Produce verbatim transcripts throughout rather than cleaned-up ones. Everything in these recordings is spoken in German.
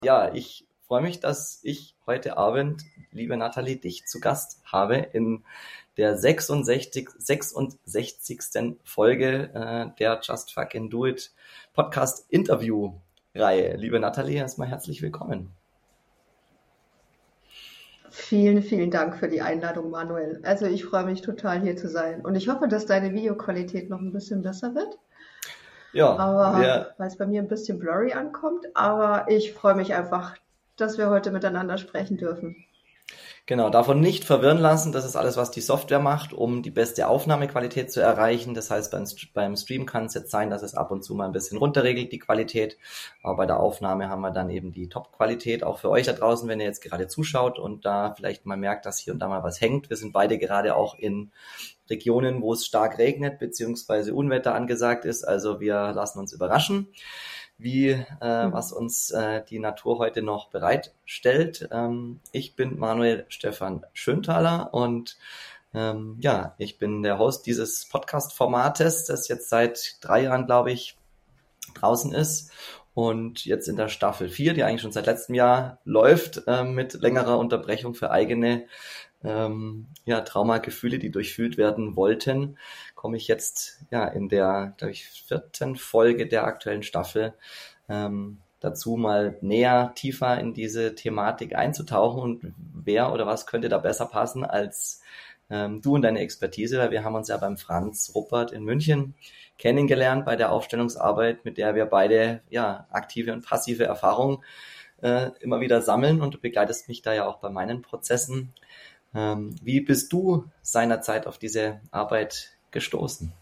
Ja, ich freue mich, dass ich heute Abend, liebe Nathalie, dich zu Gast habe in der sechsundsechzig, sechsundsechzigsten Folge äh, der Just Fucking Do It Podcast Interview Reihe. Liebe Nathalie, erstmal herzlich willkommen. Vielen, vielen Dank für die Einladung, Manuel. Also ich freue mich total, hier zu sein. Und ich hoffe, dass deine Videoqualität noch ein bisschen besser wird. Ja, Aber wir, weil es bei mir ein bisschen blurry ankommt. Aber ich freue mich einfach, dass wir heute miteinander sprechen dürfen. genau, davon nicht verwirren lassen. Das ist alles, was die Software macht, um die beste Aufnahmequalität zu erreichen. Das heißt, beim, beim Stream kann es jetzt sein, dass es ab und zu mal ein bisschen runterregelt, die Qualität. Aber bei der Aufnahme haben wir dann eben die Top-Qualität, auch für euch da draußen, wenn ihr jetzt gerade zuschaut und da vielleicht mal merkt, dass hier und da mal was hängt. Wir sind beide gerade auch in Regionen, wo es stark regnet, beziehungsweise Unwetter angesagt ist. Also wir lassen uns überraschen, wie äh, was uns äh, die Natur heute noch bereitstellt. Ähm, ich bin Manuel Stefan Schönthaler und ähm, ja, ich bin der Host dieses Podcast-Formates, das jetzt seit drei Jahren, glaube ich, draußen ist und jetzt in der Staffel vier, die eigentlich schon seit letztem Jahr läuft, äh, mit längerer Unterbrechung für eigene ähm, ja, Traumagefühle, die durchfühlt werden wollten, komme ich jetzt ja in der, glaube ich, vierten Folge der aktuellen Staffel ähm, dazu, mal näher, tiefer in diese Thematik einzutauchen. Und wer oder was könnte da besser passen als ähm, du und deine Expertise, weil wir haben uns ja beim Franz Ruppert in München kennengelernt bei der Aufstellungsarbeit, mit der wir beide ja aktive und passive Erfahrungen äh, immer wieder sammeln, und du begleitest mich da ja auch bei meinen Prozessen. Ähm, wie bist du seinerzeit auf diese Arbeit gestoßen?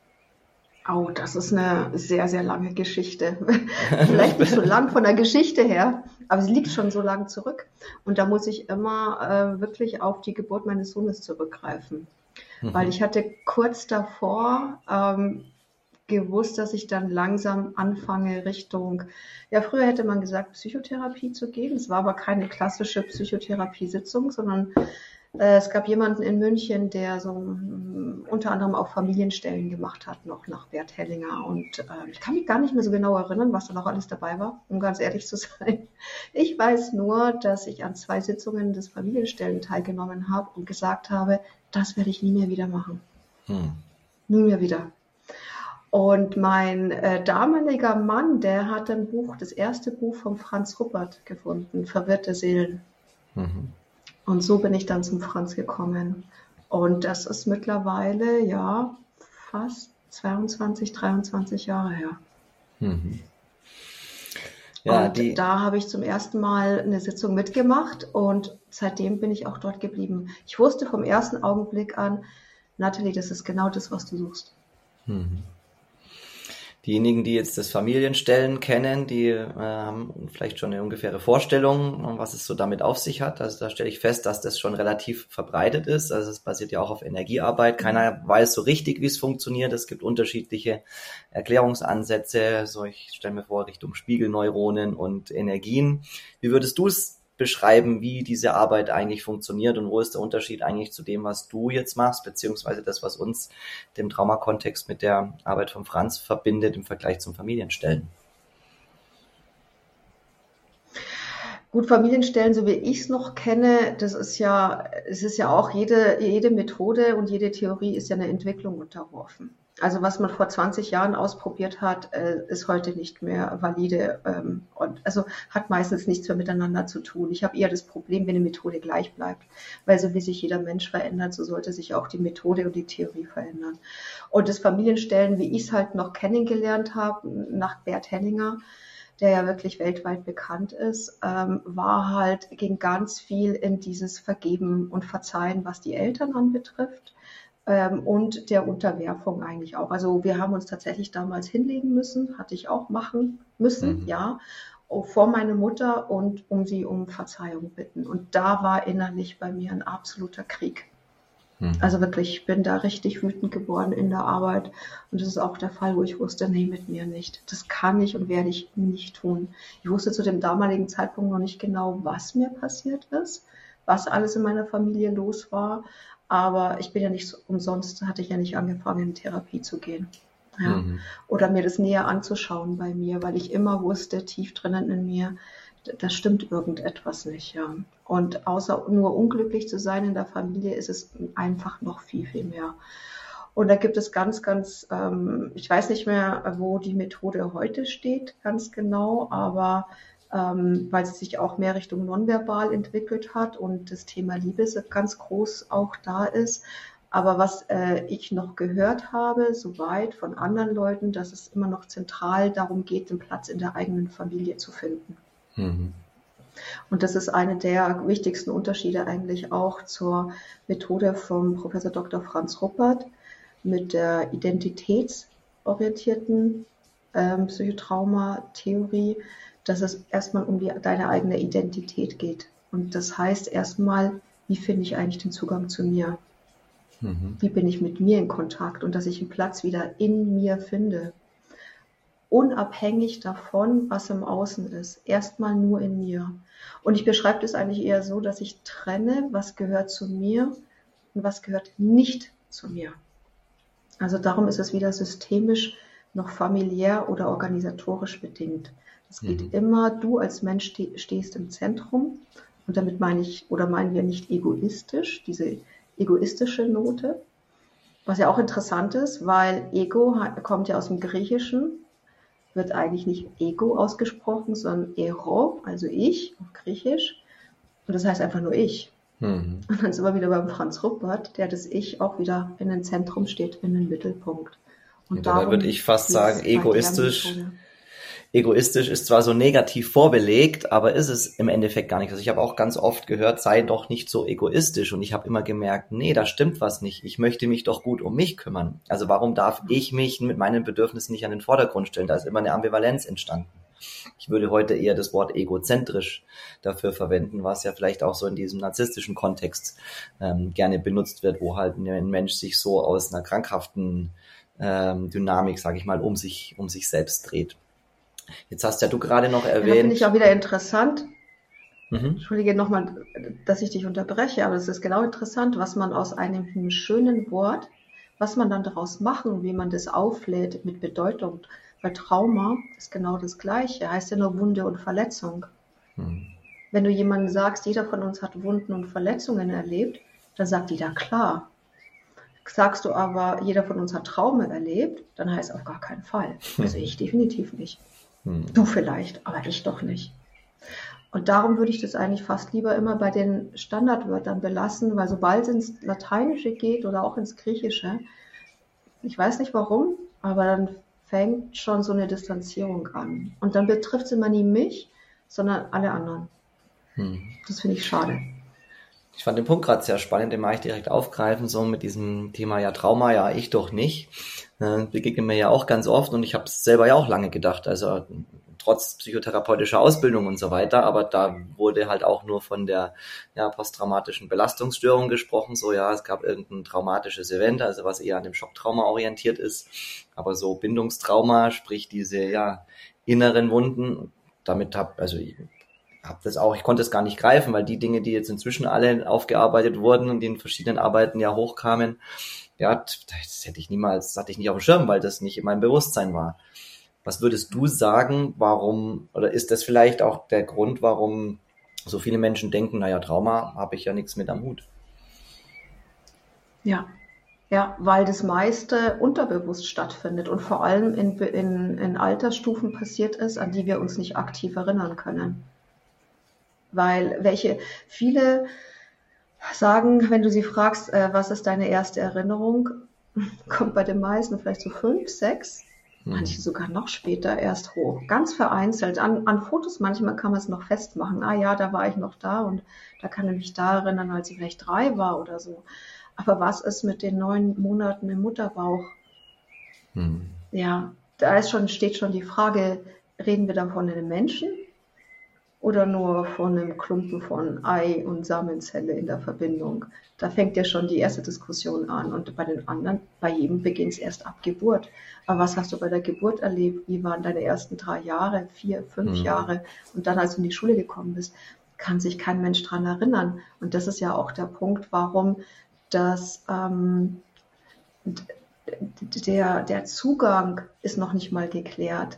Oh, das ist eine sehr, sehr lange Geschichte. Vielleicht nicht so lang von der Geschichte her, aber sie liegt schon so lang zurück. Und da muss ich immer äh, wirklich auf die Geburt meines Sohnes zurückgreifen. Mhm. Weil ich hatte kurz davor ähm, gewusst, dass ich dann langsam anfange Richtung, ja, früher hätte man gesagt, Psychotherapie zu gehen. Es war aber keine klassische Psychotherapiesitzung, sondern äh, es gab jemanden in München, der so um, unter anderem auch Familienstellen gemacht hat, noch nach Bert Hellinger. Und äh, ich kann mich gar nicht mehr so genau erinnern, was da noch alles dabei war, um ganz ehrlich zu sein. Ich weiß nur, dass ich an zwei Sitzungen des Familienstellen teilgenommen habe und gesagt habe, das werde ich nie mehr wieder machen. Hm. Nie mehr wieder. Und mein äh, damaliger Mann, der hat ein Buch, das erste Buch von Franz Ruppert gefunden, Verwirrte Seelen. Mhm. Und so bin ich dann zum Franz gekommen. Und das ist mittlerweile, ja, fast zweiundzwanzig, dreiundzwanzig Jahre her. Mhm. Ja, und die... da habe ich zum ersten Mal eine Sitzung mitgemacht und seitdem bin ich auch dort geblieben. Ich wusste vom ersten Augenblick an, Nathalie, das ist genau das, was du suchst. Mhm. Diejenigen, die jetzt das Familienstellen kennen, die äh, haben vielleicht schon eine ungefähre Vorstellung, was es so damit auf sich hat. Also da stelle ich fest, dass das schon relativ verbreitet ist. Also es basiert ja auch auf Energiearbeit. Keiner weiß so richtig, wie es funktioniert. Es gibt unterschiedliche Erklärungsansätze. So, ich stelle mir vor, Richtung Spiegelneuronen und Energien. Wie würdest du es beschreiben, wie diese Arbeit eigentlich funktioniert und wo ist der Unterschied eigentlich zu dem, was du jetzt machst, beziehungsweise das, was uns dem Traumakontext mit der Arbeit von Franz verbindet im Vergleich zum Familienstellen? Gut, Familienstellen, so wie ich es noch kenne, das ist ja, es ist ja auch jede, jede Methode und jede Theorie ist ja einer Entwicklung unterworfen. Also was man vor zwanzig Jahren ausprobiert hat, ist heute nicht mehr valide und also hat meistens nichts mehr miteinander zu tun. Ich habe eher das Problem, wenn eine Methode gleich bleibt, weil so wie sich jeder Mensch verändert, so sollte sich auch die Methode und die Theorie verändern. Und das Familienstellen, wie ich es halt noch kennengelernt habe, nach Bert Hellinger, der ja wirklich weltweit bekannt ist, war halt, ging ganz viel in dieses Vergeben und Verzeihen, was die Eltern anbetrifft. Und der Unterwerfung eigentlich auch. Also wir haben uns tatsächlich damals hinlegen müssen, hatte ich auch machen müssen, mhm. ja, vor meine Mutter und um sie um Verzeihung bitten. Und da war innerlich bei mir ein absoluter Krieg. Mhm. Also wirklich, ich bin da richtig wütend geworden in der Arbeit. Und das ist auch der Fall, wo ich wusste, nee, mit mir nicht. Das kann ich und werde ich nicht tun. Ich wusste zu dem damaligen Zeitpunkt noch nicht genau, was mir passiert ist, was alles in meiner Familie los war. Aber ich bin ja nicht so, umsonst, hatte ich ja nicht angefangen, in Therapie zu gehen. Ja. Mhm. Oder mir das näher anzuschauen bei mir, weil ich immer wusste, tief drinnen in mir, da stimmt irgendetwas nicht, ja. Und außer nur unglücklich zu sein in der Familie, ist es einfach noch viel, viel mehr. Und da gibt es ganz, ganz, ähm, ich weiß nicht mehr, wo die Methode heute steht, ganz genau, aber ähm, weil sie sich auch mehr Richtung nonverbal entwickelt hat und das Thema Liebe ganz groß auch da ist. Aber was äh, ich noch gehört habe, soweit von anderen Leuten, dass es immer noch zentral darum geht, den Platz in der eigenen Familie zu finden. Mhm. Und das ist eine der wichtigsten Unterschiede eigentlich auch zur Methode vom Professor Doktor Franz Ruppert mit der identitätsorientierten ähm, Psychotrauma-Theorie, dass es erstmal um die, deine eigene Identität geht. Und das heißt erstmal, wie finde ich eigentlich den Zugang zu mir? Mhm. Wie bin ich mit mir in Kontakt? Und dass ich einen Platz wieder in mir finde. Unabhängig davon, was im Außen ist. Erstmal nur in mir. Und ich beschreibe das eigentlich eher so, dass ich trenne, was gehört zu mir und was gehört nicht zu mir. Also darum ist es wieder systemisch noch familiär oder organisatorisch bedingt. Es geht mhm. immer, du als Mensch stehst im Zentrum. Und damit meine ich, oder meinen wir nicht egoistisch, diese egoistische Note, was ja auch interessant ist, weil Ego kommt ja aus dem Griechischen, wird eigentlich nicht Ego ausgesprochen, sondern Ero, also ich auf Griechisch. Und das heißt einfach nur ich. Mhm. Und dann sind wir wieder beim Franz Ruppert, der das Ich auch wieder in den Zentrum steht, in den Mittelpunkt. Und ja, da würde ich fast sagen, egoistisch. Egoistisch ist zwar so negativ vorbelegt, aber ist es im Endeffekt gar nicht. Also ich habe auch ganz oft gehört, sei doch nicht so egoistisch. Und ich habe immer gemerkt, nee, da stimmt was nicht. Ich möchte mich doch gut um mich kümmern. Also warum darf ich mich mit meinen Bedürfnissen nicht an den Vordergrund stellen? Da ist immer eine Ambivalenz entstanden. Ich würde heute eher das Wort egozentrisch dafür verwenden, was ja vielleicht auch so in diesem narzisstischen Kontext ähm, gerne benutzt wird, wo halt ein Mensch sich so aus einer krankhaften ähm, Dynamik, sage ich mal, um sich um sich selbst dreht. Jetzt hast ja du gerade noch erwähnt. Ja, finde ich auch wieder interessant. Mhm. Entschuldige nochmal, dass ich dich unterbreche, aber es ist genau interessant, was man aus einem schönen Wort, was man dann daraus machen, wie man das auflädt mit Bedeutung. Weil Trauma ist genau das Gleiche, heißt ja nur Wunde und Verletzung. Mhm. Wenn du jemandem sagst, jeder von uns hat Wunden und Verletzungen erlebt, dann sagt jeder klar. Sagst du aber, jeder von uns hat Trauma erlebt, dann heißt auf gar keinen Fall. Also ich definitiv nicht. Du vielleicht, aber ich doch nicht. Und darum würde ich das eigentlich fast lieber immer bei den Standardwörtern belassen, weil sobald es ins Lateinische geht oder auch ins Griechische, ich weiß nicht warum, aber dann fängt schon so eine Distanzierung an. Und dann betrifft es immer nie mich, sondern alle anderen. Hm. Das finde ich schade. Ich fand den Punkt gerade sehr spannend, den mag ich direkt aufgreifen, so mit diesem Thema, ja Trauma, ja ich doch nicht. Äh, begegnet mir ja auch ganz oft und ich habe es selber ja auch lange gedacht, also trotz psychotherapeutischer Ausbildung und so weiter, aber da wurde halt auch nur von der ja, posttraumatischen Belastungsstörung gesprochen, so ja, es gab irgendein traumatisches Event, also was eher an dem Schocktrauma orientiert ist, aber so Bindungstrauma, sprich diese ja inneren Wunden, damit hab, also ich hab das auch, ich konnte es gar nicht greifen, weil die Dinge, die jetzt inzwischen alle aufgearbeitet wurden und die in verschiedenen Arbeiten ja hochkamen, ja, das hätte ich niemals, das hatte ich nicht auf dem Schirm, weil das nicht in meinem Bewusstsein war. Was würdest du sagen, warum, oder ist das vielleicht auch der Grund, warum so viele Menschen denken, naja, Trauma habe ich ja nichts mit am Hut? Ja, ja, weil das meiste unterbewusst stattfindet und vor allem in, in, in Altersstufen passiert ist, an die wir uns nicht aktiv erinnern können. Weil welche, viele sagen, wenn du sie fragst, äh, was ist deine erste Erinnerung, kommt bei den meisten vielleicht so fünf, sechs, hm. manche sogar noch später erst hoch. Ganz vereinzelt. An, an Fotos manchmal kann man es noch festmachen. Ah ja, da war ich noch da und da kann ich mich da erinnern, als ich vielleicht drei war oder so. Aber was ist mit den neun Monaten im Mutterbauch? Hm. Ja, da ist schon, steht schon die Frage, reden wir da von einem Menschen? Oder nur von einem Klumpen von Ei und Samenzelle in der Verbindung. Da fängt ja schon die erste Diskussion an. Und bei den anderen, bei jedem beginnt es erst ab Geburt. Aber was hast du bei der Geburt erlebt? Wie waren deine ersten drei Jahre, vier, fünf mhm. Jahre? Und dann, als du in die Schule gekommen bist, kann sich kein Mensch dran erinnern. Und das ist ja auch der Punkt, warum das, ähm, der, der Zugang ist noch nicht mal geklärt.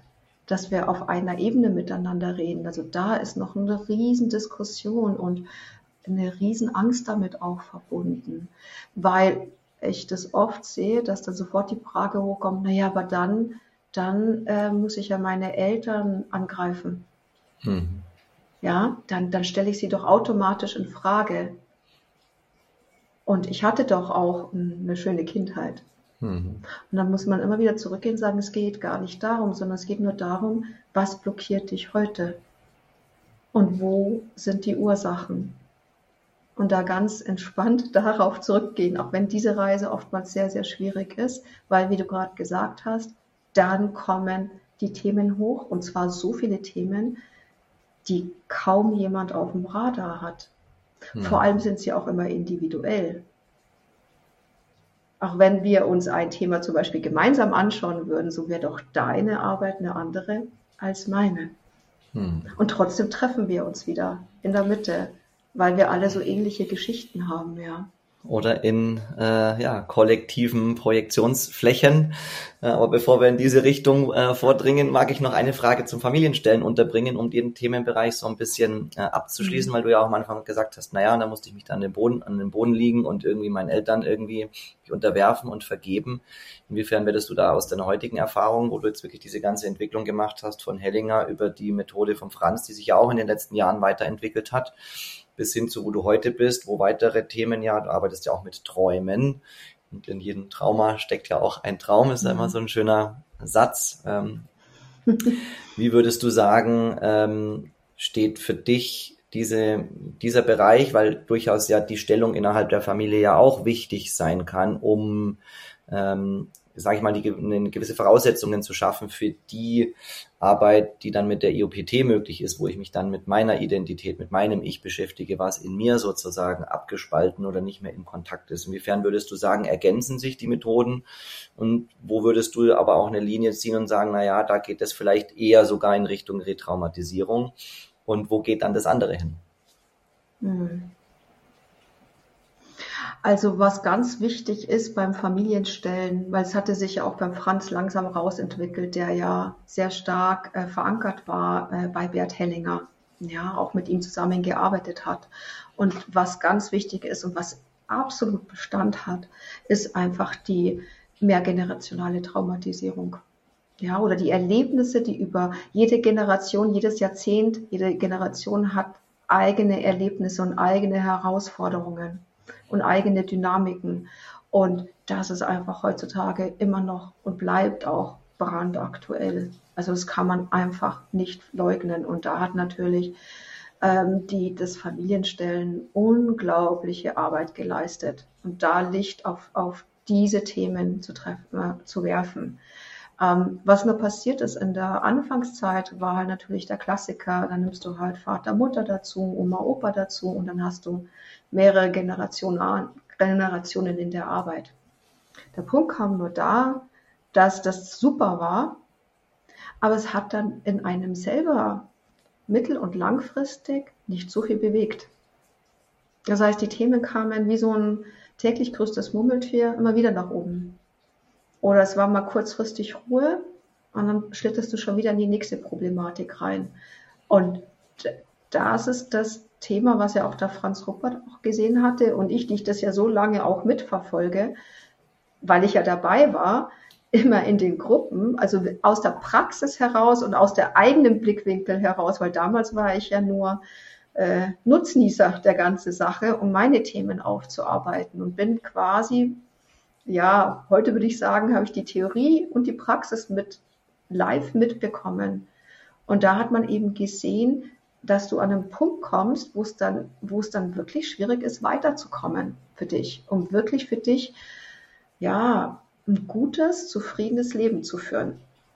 dass wir auf einer Ebene miteinander reden. Also da ist noch eine riesen Diskussion und eine riesen Angst damit auch verbunden, weil ich das oft sehe, dass dann sofort die Frage hochkommt, naja, aber dann, dann äh, muss ich ja meine Eltern angreifen. Hm. Ja, dann, dann stelle ich sie doch automatisch in Frage. Und ich hatte doch auch eine schöne Kindheit. Mhm. Und dann muss man immer wieder zurückgehen und sagen, es geht gar nicht darum, sondern es geht nur darum, was blockiert dich heute? Und wo sind die Ursachen? Und da ganz entspannt darauf zurückgehen, auch wenn diese Reise oftmals sehr, sehr schwierig ist, weil, wie du gerade gesagt hast, dann kommen die Themen hoch, und zwar so viele Themen, die kaum jemand auf dem Radar hat. Hm. Vor allem sind sie auch immer individuell. Auch wenn wir uns ein Thema zum Beispiel gemeinsam anschauen würden, so wäre doch deine Arbeit eine andere als meine. Hm. Und trotzdem treffen wir uns wieder in der Mitte, weil wir alle so ähnliche Geschichten haben, ja. Oder in äh, ja, kollektiven Projektionsflächen. Äh, aber bevor wir in diese Richtung äh, vordringen, mag ich noch eine Frage zum Familienstellen unterbringen, um den Themenbereich so ein bisschen äh, abzuschließen, mhm. weil du ja auch am Anfang gesagt hast, naja, da musste ich mich dann an den Boden, an den Boden liegen und irgendwie meinen Eltern irgendwie mich unterwerfen und vergeben. Inwiefern würdest du da aus deiner heutigen Erfahrung, wo du jetzt wirklich diese ganze Entwicklung gemacht hast, von Hellinger über die Methode von Franz, die sich ja auch in den letzten Jahren weiterentwickelt hat, bis hin zu, wo du heute bist, wo weitere Themen, ja, du arbeitest ja auch mit Träumen und in jedem Trauma steckt ja auch ein Traum, ist ja immer so ein schöner Satz. Ähm, wie würdest du sagen, ähm, steht für dich diese, dieser Bereich, weil durchaus ja die Stellung innerhalb der Familie ja auch wichtig sein kann, um, ähm, sage ich mal, die eine gewisse Voraussetzungen zu schaffen für die Arbeit, die dann mit der I O P T möglich ist, wo ich mich dann mit meiner Identität, mit meinem Ich beschäftige, was in mir sozusagen abgespalten oder nicht mehr in Kontakt ist. Inwiefern würdest du sagen, ergänzen sich die Methoden und wo würdest du aber auch eine Linie ziehen und sagen, na ja, da geht es vielleicht eher sogar in Richtung Retraumatisierung und wo geht dann das andere hin? Hm. Also was ganz wichtig ist beim Familienstellen, weil es hatte sich ja auch beim Franz langsam rausentwickelt, der ja sehr stark äh, verankert war äh, bei Bert Hellinger, ja, auch mit ihm zusammengearbeitet hat. Und was ganz wichtig ist und was absolut Bestand hat, ist einfach die mehrgenerationale Traumatisierung. Ja, oder die Erlebnisse, die über jede Generation, jedes Jahrzehnt, jede Generation hat eigene Erlebnisse und eigene Herausforderungen und eigene Dynamiken. Und das ist einfach heutzutage immer noch und bleibt auch brandaktuell. Also das kann man einfach nicht leugnen. Und da hat natürlich ähm, die, das Familienstellen unglaubliche Arbeit geleistet. Und da Licht auf, auf diese Themen zu, treffen, äh, zu werfen. Ähm, was nur passiert ist in der Anfangszeit, war halt natürlich der Klassiker. Dann nimmst du halt Vater, Mutter dazu, Oma, Opa dazu und dann hast du mehrere Generationen, Generationen in der Arbeit. Der Punkt kam nur da, dass das super war, aber es hat dann in einem selber mittel- und langfristig nicht so viel bewegt. Das heißt, die Themen kamen wie so ein täglich grüßtes Murmeltier immer wieder nach oben. Oder es war mal kurzfristig Ruhe und dann schlittest du schon wieder in die nächste Problematik rein. Und das ist das Thema, was ja auch der Franz Ruppert auch gesehen hatte und ich, die ich das ja so lange auch mitverfolge, weil ich ja dabei war, immer in den Gruppen, also aus der Praxis heraus und aus der eigenen Blickwinkel heraus, weil damals war ich ja nur äh, Nutznießer der ganzen Sache, um meine Themen aufzuarbeiten und bin quasi, ja, heute würde ich sagen, habe ich die Theorie und die Praxis mit live mitbekommen. Und da hat man eben gesehen, dass du an einen Punkt kommst, wo es dann, wo es dann wirklich schwierig ist, weiterzukommen für dich, um wirklich für dich, ja, ein gutes, zufriedenes Leben zu führen.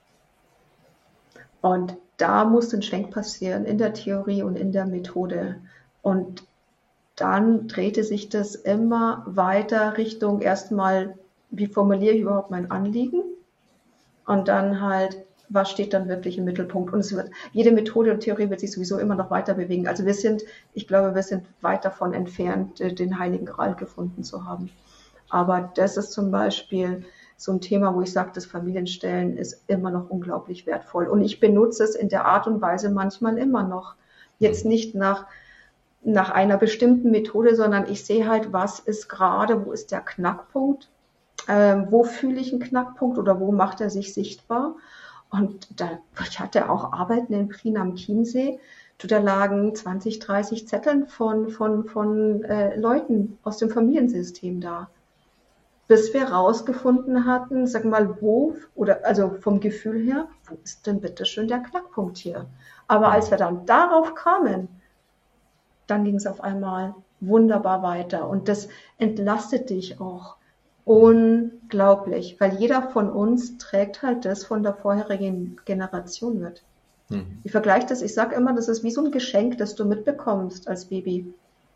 Und da muss ein Schwenk passieren in der Theorie und in der Methode. Und dann drehte sich das immer weiter Richtung erstmal, wie formuliere ich überhaupt mein Anliegen? Und dann halt, was steht dann wirklich im Mittelpunkt? Und es wird, jede Methode und Theorie wird sich sowieso immer noch weiter bewegen. Also wir sind, ich glaube, wir sind weit davon entfernt, den Heiligen Gral gefunden zu haben. Aber das ist zum Beispiel so ein Thema, wo ich sage, das Familienstellen ist immer noch unglaublich wertvoll. Und ich benutze es in der Art und Weise manchmal immer noch. Jetzt nicht nach, nach einer bestimmten Methode, sondern ich sehe halt, was ist gerade, wo ist der Knackpunkt, ähm, wo fühle ich einen Knackpunkt oder wo macht er sich sichtbar. Und da, ich hatte auch Arbeiten in Prien am Chiemsee, da lagen zwanzig, dreißig Zetteln von, von, von äh, Leuten aus dem Familiensystem da. Bis wir rausgefunden hatten, sag mal, wo, oder also vom Gefühl her, wo ist denn bitte schön der Knackpunkt hier? Aber als wir dann darauf kamen, dann ging es auf einmal wunderbar weiter. Und das entlastet dich auch unglaublich, weil jeder von uns trägt halt das von der vorherigen Generation mit. Mhm. Ich vergleiche das, ich sage immer, das ist wie so ein Geschenk, das du mitbekommst als Baby.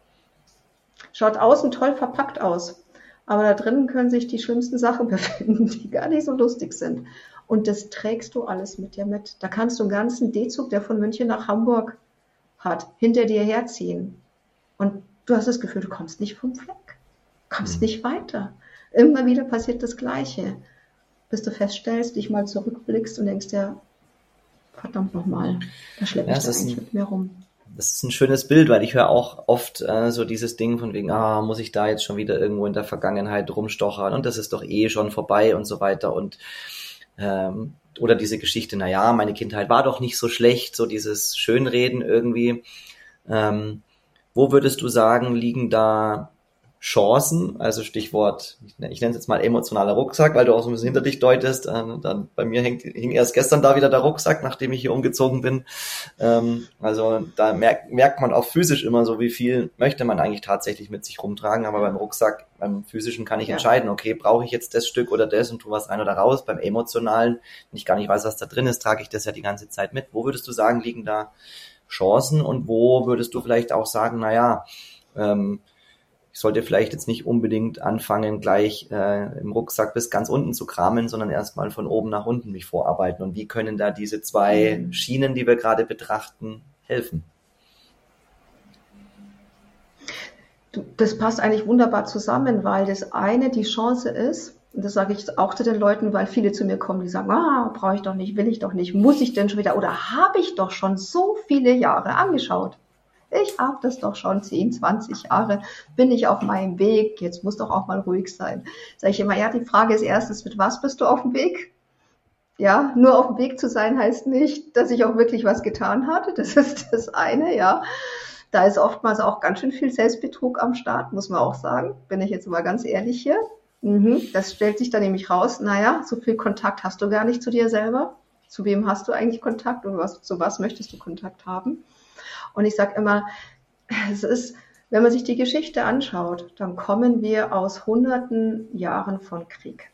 Schaut außen toll verpackt aus, aber da drinnen können sich die schlimmsten Sachen befinden, die gar nicht so lustig sind. Und das trägst du alles mit dir mit. Da kannst du einen ganzen D-Zug, der von München nach Hamburg hat, hinter dir herziehen. Und du hast das Gefühl, du kommst nicht vom Fleck, kommst mhm. nicht weiter. Immer wieder passiert das Gleiche, bis du feststellst, dich mal zurückblickst und denkst dir, verdammt nochmal, da schleppe ich ja, da eigentlich ein, mit mir rum. Das ist ein schönes Bild, weil ich höre auch oft äh, so dieses Ding von wegen, ah, muss ich da jetzt schon wieder irgendwo in der Vergangenheit rumstochern und das ist doch eh schon vorbei und so weiter und ähm, oder diese Geschichte, naja, meine Kindheit war doch nicht so schlecht, so dieses Schönreden irgendwie. Ähm, wo würdest du sagen, liegen da Chancen, also Stichwort, ich nenne es jetzt mal emotionaler Rucksack, weil du auch so ein bisschen hinter dich deutest, äh, dann bei mir hängt, hing erst gestern da wieder der Rucksack, nachdem ich hier umgezogen bin, ähm, also da merkt, merkt man auch physisch immer so, wie viel möchte man eigentlich tatsächlich mit sich rumtragen, aber beim Rucksack, beim physischen kann ich ja. entscheiden, okay, brauche ich jetzt das Stück oder das und tu was rein oder raus, beim emotionalen, wenn ich gar nicht weiß, was da drin ist, trage ich das ja die ganze Zeit mit. Wo würdest du sagen, liegen da Chancen und wo würdest du vielleicht auch sagen, naja, ähm, ich sollte vielleicht jetzt nicht unbedingt anfangen, gleich äh, im Rucksack bis ganz unten zu kramen, sondern erstmal von oben nach unten mich vorarbeiten. Und wie können da diese zwei mhm. Schienen, die wir gerade betrachten, helfen? Das passt eigentlich wunderbar zusammen, weil das eine die Chance ist, und das sage ich auch zu den Leuten, weil viele zu mir kommen, die sagen, ah, brauche ich doch nicht, will ich doch nicht, muss ich denn schon wieder, oder habe ich doch schon so viele Jahre angeschaut. Ich habe das doch schon zehn, zwanzig Jahre, bin ich auf meinem Weg, jetzt muss doch auch mal ruhig sein. Sage ich immer, ja, die Frage ist erstens, mit was bist du auf dem Weg? Ja, nur auf dem Weg zu sein heißt nicht, dass ich auch wirklich was getan hatte, das ist das eine, ja. Da ist oftmals auch ganz schön viel Selbstbetrug am Start, muss man auch sagen, bin ich jetzt mal ganz ehrlich hier. Mhm, das stellt sich dann nämlich raus, naja, so viel Kontakt hast du gar nicht zu dir selber. Zu wem hast du eigentlich Kontakt und was, zu was möchtest du Kontakt haben? Und ich sage immer, es ist, wenn man sich die Geschichte anschaut, dann kommen wir aus hunderten Jahren von Krieg.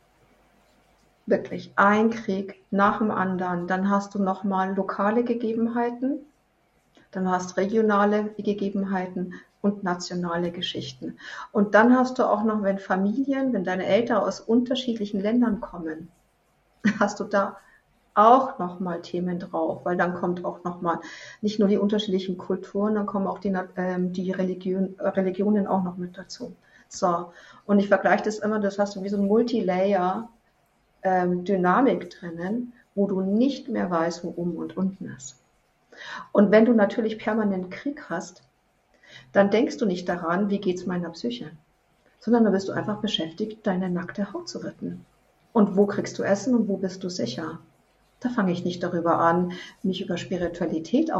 Wirklich, ein Krieg nach dem anderen. Dann hast du nochmal lokale Gegebenheiten, dann hast regionale Gegebenheiten und nationale Geschichten. Und dann hast du auch noch, wenn Familien, wenn deine Eltern aus unterschiedlichen Ländern kommen, hast du da auch nochmal Themen drauf, weil dann kommt auch nochmal nicht nur die unterschiedlichen Kulturen, dann kommen auch die, ähm, die Religion, Religionen auch noch mit dazu. So, und ich vergleiche das immer, das hast du wie so ein Multilayer ähm, Dynamik drinnen, wo du nicht mehr weißt, wo oben und unten ist. Und wenn du natürlich permanent Krieg hast, dann denkst du nicht daran, wie geht's meiner Psyche, sondern da bist du einfach beschäftigt, deine nackte Haut zu retten. Und wo kriegst du Essen und wo bist du sicher? Da fange ich nicht darüber an, mich über Spiritualität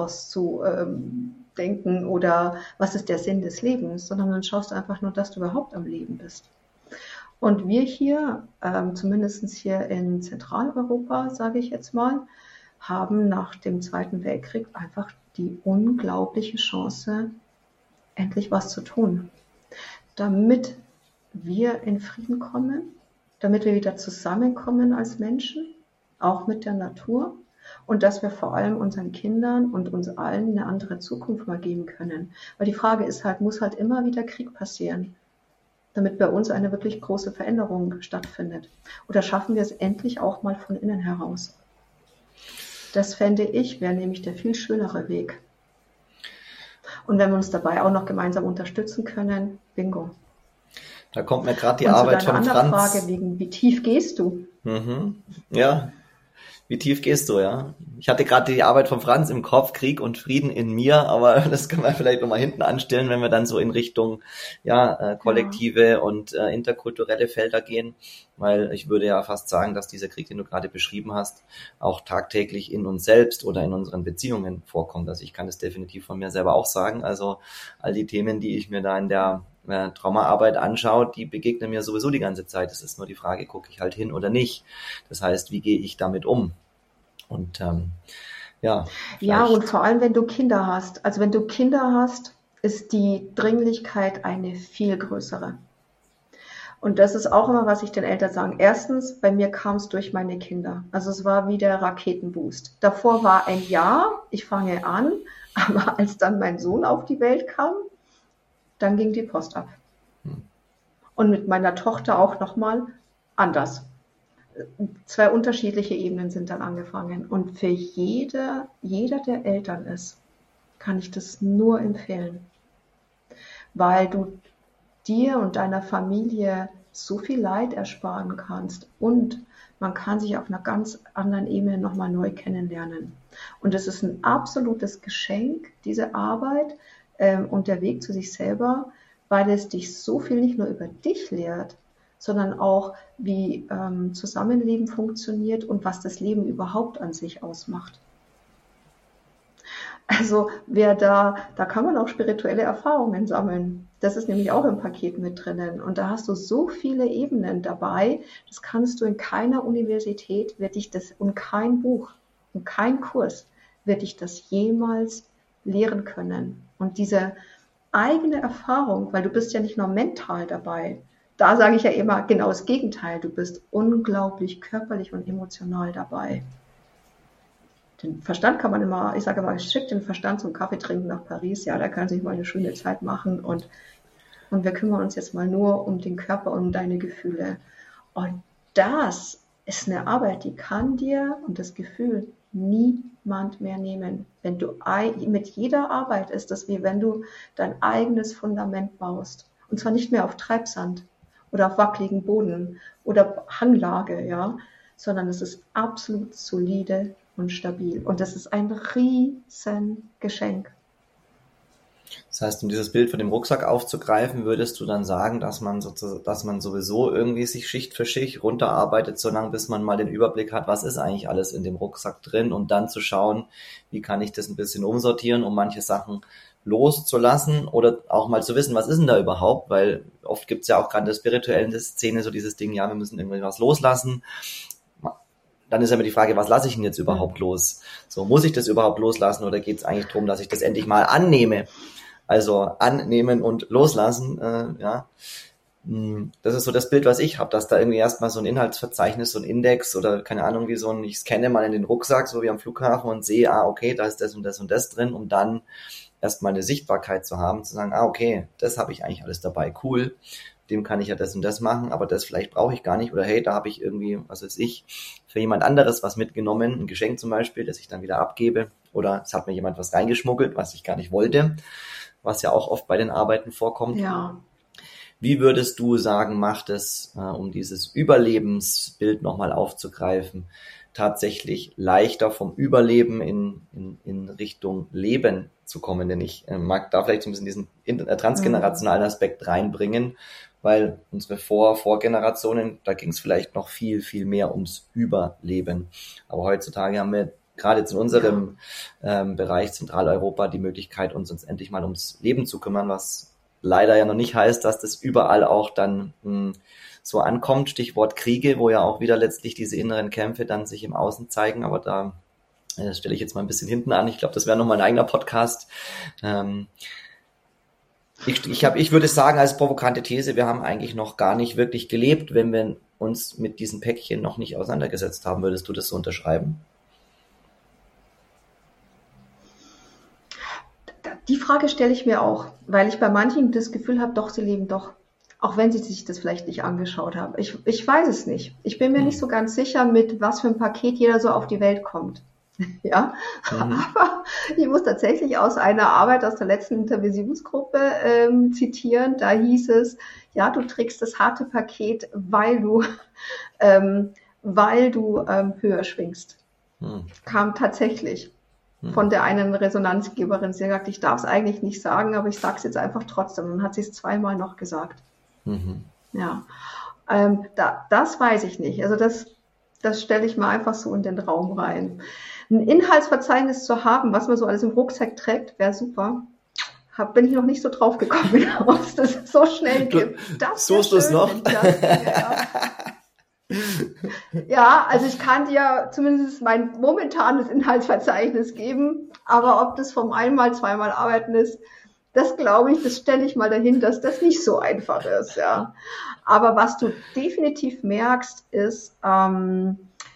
auszudenken oder was ist der Sinn des Lebens, sondern dann schaust du einfach nur, dass du überhaupt am Leben bist. Und wir hier, ähm, zumindest hier in Zentraleuropa, sage ich jetzt mal, haben nach dem Zweiten Weltkrieg einfach die unglaubliche Chance, endlich was zu tun, damit wir in Frieden kommen, damit wir wieder zusammenkommen als Menschen, auch mit der Natur und dass wir vor allem unseren Kindern und uns allen eine andere Zukunft mal geben können. Weil die Frage ist halt, muss halt immer wieder Krieg passieren, damit bei uns eine wirklich große Veränderung stattfindet? Oder schaffen wir es endlich auch mal von innen heraus? Das fände ich, wäre nämlich der viel schönere Weg. Und wenn wir uns dabei auch noch gemeinsam unterstützen können, bingo. Da kommt mir gerade die Und Arbeit zu deiner von anderen Franz. Frage wegen, wie tief gehst du? Mhm. Ja, wie tief gehst du, ja? Ich hatte gerade die Arbeit von Franz im Kopf, Krieg und Frieden in mir, aber das können wir vielleicht nochmal hinten anstellen, wenn wir dann so in Richtung ja äh, kollektive ja. und äh, interkulturelle Felder gehen, weil ich würde ja fast sagen, dass dieser Krieg, den du gerade beschrieben hast, auch tagtäglich in uns selbst oder in unseren Beziehungen vorkommt. Also ich kann das definitiv von mir selber auch sagen. Also all die Themen, die ich mir da in der äh, Traumaarbeit anschaue, die begegnen mir sowieso die ganze Zeit. Es ist nur die Frage, gucke ich halt hin oder nicht. Das heißt, wie gehe ich damit um? Und ähm, ja. Ja, und vor allem, wenn du Kinder hast. Also wenn du Kinder hast, ist die Dringlichkeit eine viel größere. Und das ist auch immer, was ich den Eltern sage. Erstens, bei mir kam es durch meine Kinder. Also es war wie der Raketenboost. Davor war ein Jahr, ich fange an, aber als dann mein Sohn auf die Welt kam, dann ging die Post ab. Hm. Und mit meiner Tochter auch nochmal anders. Zwei unterschiedliche Ebenen sind dann angefangen. Und für jede, jeder, der Eltern ist, kann ich das nur empfehlen. Weil du dir und deiner Familie so viel Leid ersparen kannst. Und man kann sich auf einer ganz anderen Ebene nochmal neu kennenlernen. Und es ist ein absolutes Geschenk, diese Arbeit ähm, und der Weg zu sich selber, weil es dich so viel nicht nur über dich lehrt, sondern auch, wie ähm, Zusammenleben funktioniert und was das Leben überhaupt an sich ausmacht. Also wer da, da kann man auch spirituelle Erfahrungen sammeln. Das ist nämlich auch im Paket mit drinnen. Und da hast du so viele Ebenen dabei, das kannst du in keiner Universität, wird dich das, und kein Buch, und kein Kurs, wird dich das jemals lehren können. Und diese eigene Erfahrung, weil du bist ja nicht nur mental dabei, da sage ich ja immer genau das Gegenteil. Du bist unglaublich körperlich und emotional dabei. Den Verstand kann man immer, ich sage immer, schick den Verstand zum Kaffee trinken nach Paris. Ja, da kann sich mal eine schöne Zeit machen. Und, und wir kümmern uns jetzt mal nur um den Körper und um deine Gefühle. Und das ist eine Arbeit, die kann dir und das Gefühl niemand mehr nehmen. Wenn du mit jeder Arbeit ist das wie wenn du dein eigenes Fundament baust. Und zwar nicht mehr auf Treibsand oder auf wackeligen Boden oder Hanglage, ja, sondern es ist absolut solide und stabil. Und das ist ein riesen Geschenk. Das heißt, um dieses Bild von dem Rucksack aufzugreifen, würdest du dann sagen, dass man sozusagen, dass man sowieso irgendwie sich Schicht für Schicht runterarbeitet, so lange bis man mal den Überblick hat, was ist eigentlich alles in dem Rucksack drin, und dann zu schauen, wie kann ich das ein bisschen umsortieren, um manche Sachen loszulassen oder auch mal zu wissen, was ist denn da überhaupt, weil oft gibt es ja auch gerade in der spirituellen Szene so dieses Ding, ja, wir müssen irgendwie was loslassen. Dann ist ja immer die Frage, was lasse ich denn jetzt überhaupt los? So, muss ich das überhaupt loslassen oder geht es eigentlich darum, dass ich das endlich mal annehme? Also annehmen und loslassen, äh, ja. Das ist so das Bild, was ich habe, dass da irgendwie erstmal so ein Inhaltsverzeichnis, so ein Index oder keine Ahnung, wie so ein, ich scanne mal in den Rucksack, so wie am Flughafen, und sehe, ah, okay, da ist das und das und das drin, um dann erstmal eine Sichtbarkeit zu haben, zu sagen, ah, okay, das habe ich eigentlich alles dabei, cool, dem kann ich ja das und das machen, aber das vielleicht brauche ich gar nicht, oder hey, da habe ich irgendwie, was weiß ich, für jemand anderes was mitgenommen, ein Geschenk zum Beispiel, das ich dann wieder abgebe, oder es hat mir jemand was reingeschmuggelt, was ich gar nicht wollte, was ja auch oft bei den Arbeiten vorkommt. Ja. Wie würdest du sagen, macht es, äh, um dieses Überlebensbild nochmal aufzugreifen, tatsächlich leichter vom Überleben in, in, in Richtung Leben zu kommen? Denn ich äh, mag da vielleicht so ein bisschen diesen äh, transgenerationalen Aspekt reinbringen, weil unsere Vor-, Vorgenerationen, da ging es vielleicht noch viel, viel mehr ums Überleben. Aber heutzutage haben wir gerade jetzt in unserem ähm, Bereich Zentraleuropa die Möglichkeit, uns, uns endlich mal ums Leben zu kümmern, was leider ja noch nicht heißt, dass das überall auch dann mh, so ankommt. Stichwort Kriege, wo ja auch wieder letztlich diese inneren Kämpfe dann sich im Außen zeigen, aber da äh, stelle ich jetzt mal ein bisschen hinten an. Ich glaube, das wäre nochmal ein eigener Podcast. Ähm, ich, ich, hab, ich würde sagen, als provokante These, wir haben eigentlich noch gar nicht wirklich gelebt, wenn wir uns mit diesen Päckchen noch nicht auseinandergesetzt haben. Würdest du das so unterschreiben? Die Frage stelle ich mir auch, weil ich bei manchen das Gefühl habe, doch, sie leben doch, auch wenn sie sich das vielleicht nicht angeschaut haben. Ich, ich weiß es nicht. Ich bin mir nicht so ganz sicher, mit was für ein Paket jeder so auf die Welt kommt. Ja, Mhm. aber ich muss tatsächlich aus einer Arbeit aus der letzten Intervisionsgruppe ähm, zitieren. Da hieß es, ja, du trägst das harte Paket, weil du, ähm, weil du ähm, höher schwingst. Mhm. Kam tatsächlich von der einen Resonanzgeberin. Sie hat gesagt, ich darf es eigentlich nicht sagen, aber ich sage es jetzt einfach trotzdem. Und dann hat sie es zweimal noch gesagt. Mhm. Ja, ähm, da, das weiß ich nicht. Also das, das stelle ich mal einfach so in den Raum rein. Ein Inhaltsverzeichnis zu haben, was man so alles im Rucksack trägt, wäre super. Hab, bin ich noch nicht so drauf gekommen, dass es so schnell Du gibt. Das wäre suchst du es schön, noch? wenn ich das ginge, ja. Ja, also ich kann dir zumindest mein momentanes Inhaltsverzeichnis geben, aber ob das vom einmal, zweimal Arbeiten ist, das glaube ich, das stelle ich mal dahin, dass das nicht so einfach ist, ja. Aber was du definitiv merkst, ist, ähm,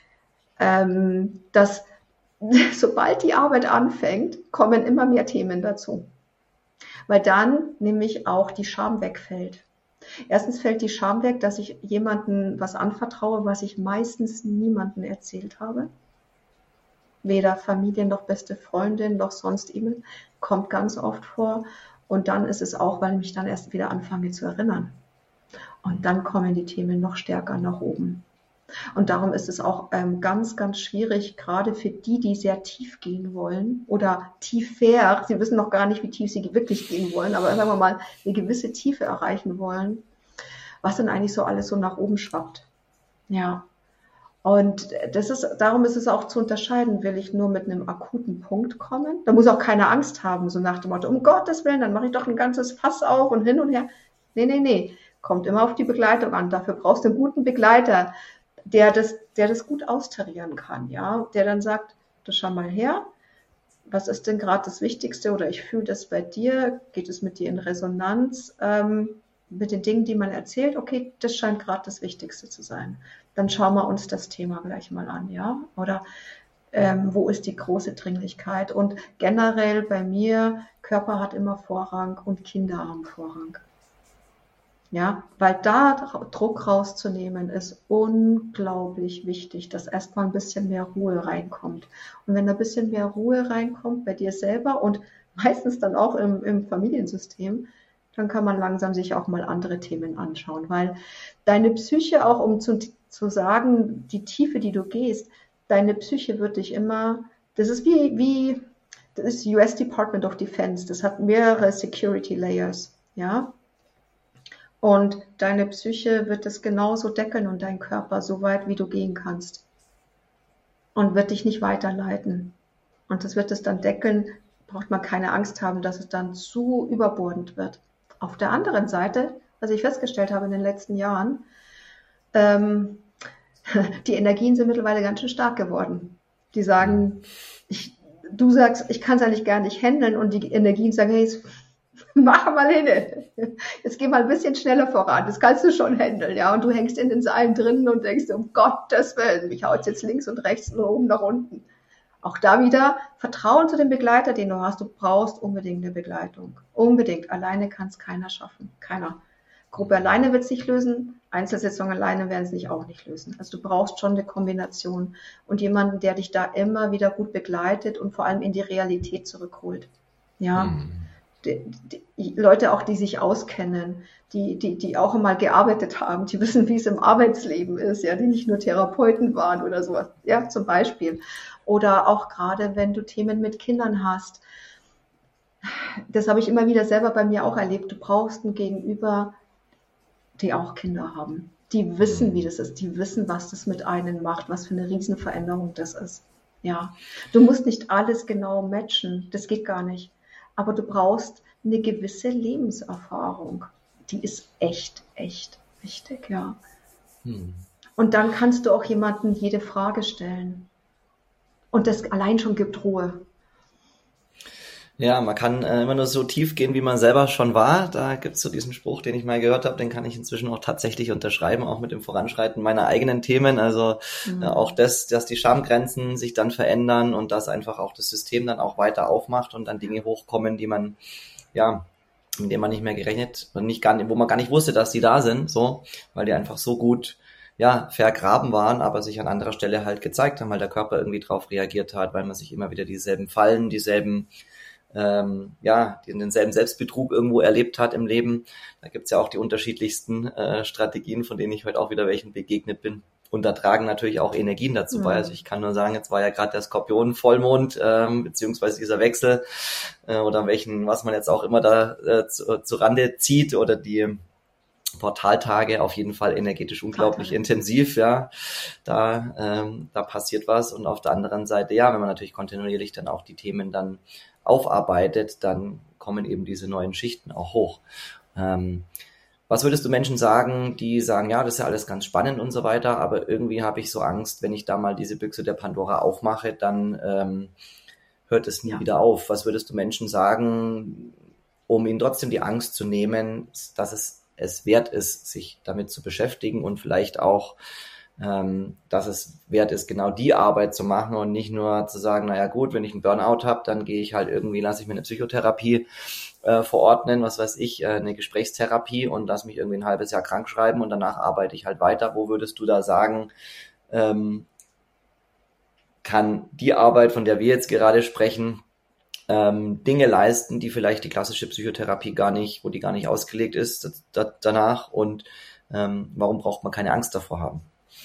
ähm, dass sobald die Arbeit anfängt, kommen immer mehr Themen dazu. Weil dann nämlich auch die Scham wegfällt. Erstens fällt die Scham weg, dass ich jemandem was anvertraue, was ich meistens niemandem erzählt habe. Weder Familie noch beste Freundin noch sonst E-Mail. Kommt ganz oft vor. Und dann ist es auch, weil ich mich dann erst wieder anfange zu erinnern. Und dann kommen die Themen noch stärker nach oben. Und darum ist es auch ähm, ganz, ganz schwierig, gerade für die, die sehr tief gehen wollen oder tiefer, sie wissen noch gar nicht, wie tief sie wirklich gehen wollen, aber sagen wir mal, eine gewisse Tiefe erreichen wollen, was denn eigentlich so alles so nach oben schwappt. Ja. Und das ist, darum ist es auch zu unterscheiden, will ich nur mit einem akuten Punkt kommen? Da muss auch keine Angst haben, so nach dem Motto, um Gottes Willen, dann mache ich doch ein ganzes Fass auf und hin und her. Nee, nee, nee. Kommt immer auf die Begleitung an. Dafür brauchst du einen guten Begleiter, der das, der das gut austarieren kann, ja, der dann sagt, du schau mal her, was ist denn gerade das Wichtigste oder ich fühle das bei dir, geht es mit dir in Resonanz ähm, mit den Dingen, die man erzählt, okay, das scheint gerade das Wichtigste zu sein. Dann schauen wir uns das Thema gleich mal an, ja, oder ähm, wo ist die große Dringlichkeit und generell bei mir, Körper hat immer Vorrang und Kinder haben Vorrang. Ja, weil da Druck rauszunehmen ist unglaublich wichtig, dass erstmal ein bisschen mehr Ruhe reinkommt. Und wenn da ein bisschen mehr Ruhe reinkommt bei dir selber und meistens dann auch im, im Familiensystem, dann kann man langsam sich auch mal andere Themen anschauen, weil deine Psyche auch, um zu, zu sagen, die Tiefe, die du gehst, deine Psyche wird dich immer, das ist wie, wie, das ist U S Department of Defense, das hat mehrere Security Layers, ja. Und deine Psyche wird es genauso deckeln und dein Körper so weit, wie du gehen kannst. Und wird dich nicht weiterleiten. Und das wird es dann deckeln, braucht man keine Angst haben, dass es dann zu überbordend wird. Auf der anderen Seite, was ich festgestellt habe in den letzten Jahren, ähm, die Energien sind mittlerweile ganz schön stark geworden. Die sagen, ich, du sagst, ich kann es eigentlich gar nicht handeln und die Energien sagen, hey, mach mal hin. Jetzt geh mal ein bisschen schneller voran. Das kannst du schon handeln, ja. Und du hängst in den Seilen drinnen und denkst, um Gottes Willen, mich haut's jetzt links und rechts und oben nach unten. Auch da wieder Vertrauen zu dem Begleiter, den du hast. Du brauchst unbedingt eine Begleitung. Unbedingt. Alleine kann es keiner schaffen. Keiner. Gruppe alleine wird es nicht lösen. Einzelsitzungen alleine werden es nicht auch nicht lösen. Also du brauchst schon eine Kombination und jemanden, der dich da immer wieder gut begleitet und vor allem in die Realität zurückholt. Ja. Mhm. Die, die Leute auch, die sich auskennen, die, die, die auch einmal gearbeitet haben, die wissen, wie es im Arbeitsleben ist, ja, die nicht nur Therapeuten waren oder sowas, ja, zum Beispiel. Oder auch gerade, wenn du Themen mit Kindern hast. Das habe ich immer wieder selber bei mir auch erlebt. Du brauchst einen Gegenüber, die auch Kinder haben. Die wissen, wie das ist. Die wissen, was das mit einem macht, was für eine Riesenveränderung das ist. Ja, du musst nicht alles genau matchen. Das geht gar nicht. Aber du brauchst eine gewisse Lebenserfahrung. Die ist echt, echt wichtig, ja. Hm. Und dann kannst du auch jemandem jede Frage stellen. Und das allein schon gibt Ruhe. Ja, man kann äh, immer nur so tief gehen, wie man selber schon war. Da gibt's so diesen Spruch, den ich mal gehört habe, den kann ich inzwischen auch tatsächlich unterschreiben, auch mit dem Voranschreiten meiner eigenen Themen. Also mhm. äh, auch das, dass die Schamgrenzen sich dann verändern und dass einfach auch das System dann auch weiter aufmacht und dann Dinge hochkommen, die man, ja, mit denen man nicht mehr gerechnet und nicht gar nicht, wo man gar nicht wusste, dass die da sind, so, weil die einfach so gut ja, vergraben waren, aber sich an anderer Stelle halt gezeigt haben, weil der Körper irgendwie drauf reagiert hat, weil man sich immer wieder dieselben Fallen, dieselben, ähm, ja, denselben Selbstbetrug irgendwo erlebt hat im Leben. Da gibt's ja auch die unterschiedlichsten äh, Strategien, von denen ich heute auch wieder welchen begegnet bin. Und da tragen natürlich auch Energien dazu bei. Also ich kann nur sagen, jetzt war ja gerade der Skorpion-Vollmond, ähm, beziehungsweise dieser Wechsel, äh, oder welchen, was man jetzt auch immer da äh, zu, zu Rande zieht, oder die Portaltage, auf jeden Fall energetisch unglaublich Portale. intensiv, ja. Da, ähm, da passiert was. Und auf der anderen Seite, ja, wenn man natürlich kontinuierlich dann auch die Themen dann aufarbeitet, dann kommen eben diese neuen Schichten auch hoch. Ähm, Was würdest du Menschen sagen, die sagen, ja, das ist ja alles ganz spannend und so weiter, aber irgendwie habe ich so Angst, wenn ich da mal diese Büchse der Pandora aufmache, dann ähm, hört es nie ja. wieder auf. Was würdest du Menschen sagen, um ihnen trotzdem die Angst zu nehmen, dass es es wert ist, sich damit zu beschäftigen und vielleicht auch, ähm, dass es wert ist, genau die Arbeit zu machen und nicht nur zu sagen, naja gut, wenn ich einen Burnout habe, dann gehe ich halt irgendwie, lasse ich mir eine Psychotherapie äh, verordnen, was weiß ich, äh, eine Gesprächstherapie und lass mich irgendwie ein halbes Jahr krank schreiben und danach arbeite ich halt weiter. Wo würdest du da sagen, ähm, kann die Arbeit, von der wir jetzt gerade sprechen, ähm, Dinge leisten, die vielleicht die klassische Psychotherapie gar nicht, wo die gar nicht ausgelegt ist das, das, danach und ähm, warum braucht man keine Angst davor haben?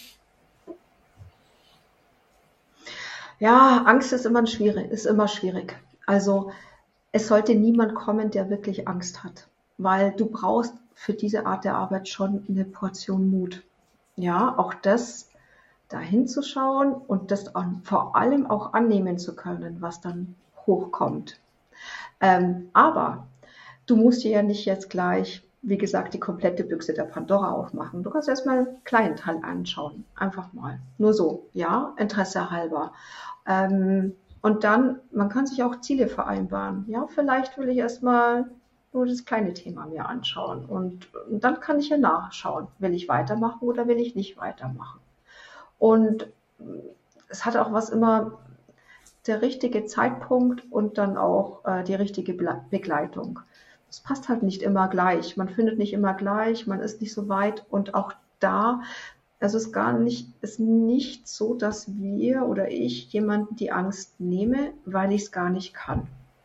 Ja, Angst ist immer schwierig, ist immer schwierig. Also es sollte niemand kommen, der wirklich Angst hat, weil du brauchst für diese Art der Arbeit schon eine Portion Mut. Ja, auch das da hinzuschauen und das an, vor allem auch annehmen zu können, was dann hochkommt. Ähm, aber du musst dir ja nicht jetzt gleich, wie gesagt, die komplette Büchse der Pandora aufmachen. Du kannst erstmal einen kleinen Teil anschauen. Einfach mal. Nur so, ja, Interesse halber. Ähm, und dann, man kann sich auch Ziele vereinbaren. Ja, vielleicht will ich erstmal nur das kleine Thema mir anschauen. Und, und dann kann ich ja nachschauen, will ich weitermachen oder will ich nicht weitermachen. Und es hat auch was immer der richtige Zeitpunkt und dann auch äh, die richtige Begleitung. Es passt halt nicht immer gleich. Man findet nicht immer gleich, man ist nicht so weit und auch da, also es ist gar nicht, ist nicht so, dass wir oder ich jemanden die Angst nehme, weil ich es gar nicht kann.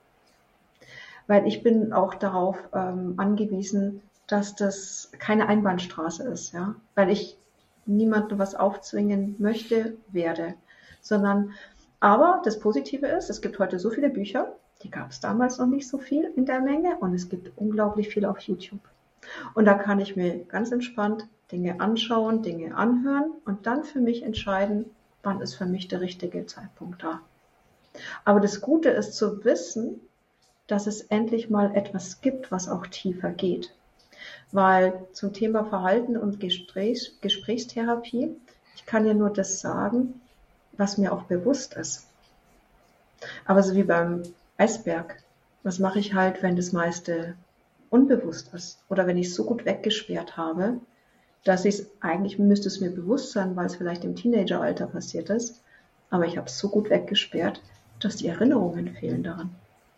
Weil ich bin auch darauf ähm, angewiesen, dass das keine Einbahnstraße ist, ja, weil ich niemandem was aufzwingen möchte, werde, sondern aber das Positive ist, es gibt heute so viele Bücher, die gab es damals noch nicht so viel in der Menge und es gibt unglaublich viel auf YouTube. Und da kann ich mir ganz entspannt Dinge anschauen, Dinge anhören und dann für mich entscheiden, wann ist für mich der richtige Zeitpunkt da. Aber das Gute ist zu wissen, dass es endlich mal etwas gibt, was auch tiefer geht. Weil zum Thema Verhalten und Gesprächs, Gesprächstherapie, ich kann ja nur das sagen, was mir auch bewusst ist. Aber so wie beim Eisberg, was mache ich halt, wenn das meiste unbewusst ist? Oder wenn ich es so gut weggesperrt habe, dass ich es, eigentlich müsste es mir bewusst sein, weil es vielleicht im Teenageralter passiert ist, aber ich habe es so gut weggesperrt, dass die Erinnerungen fehlen daran.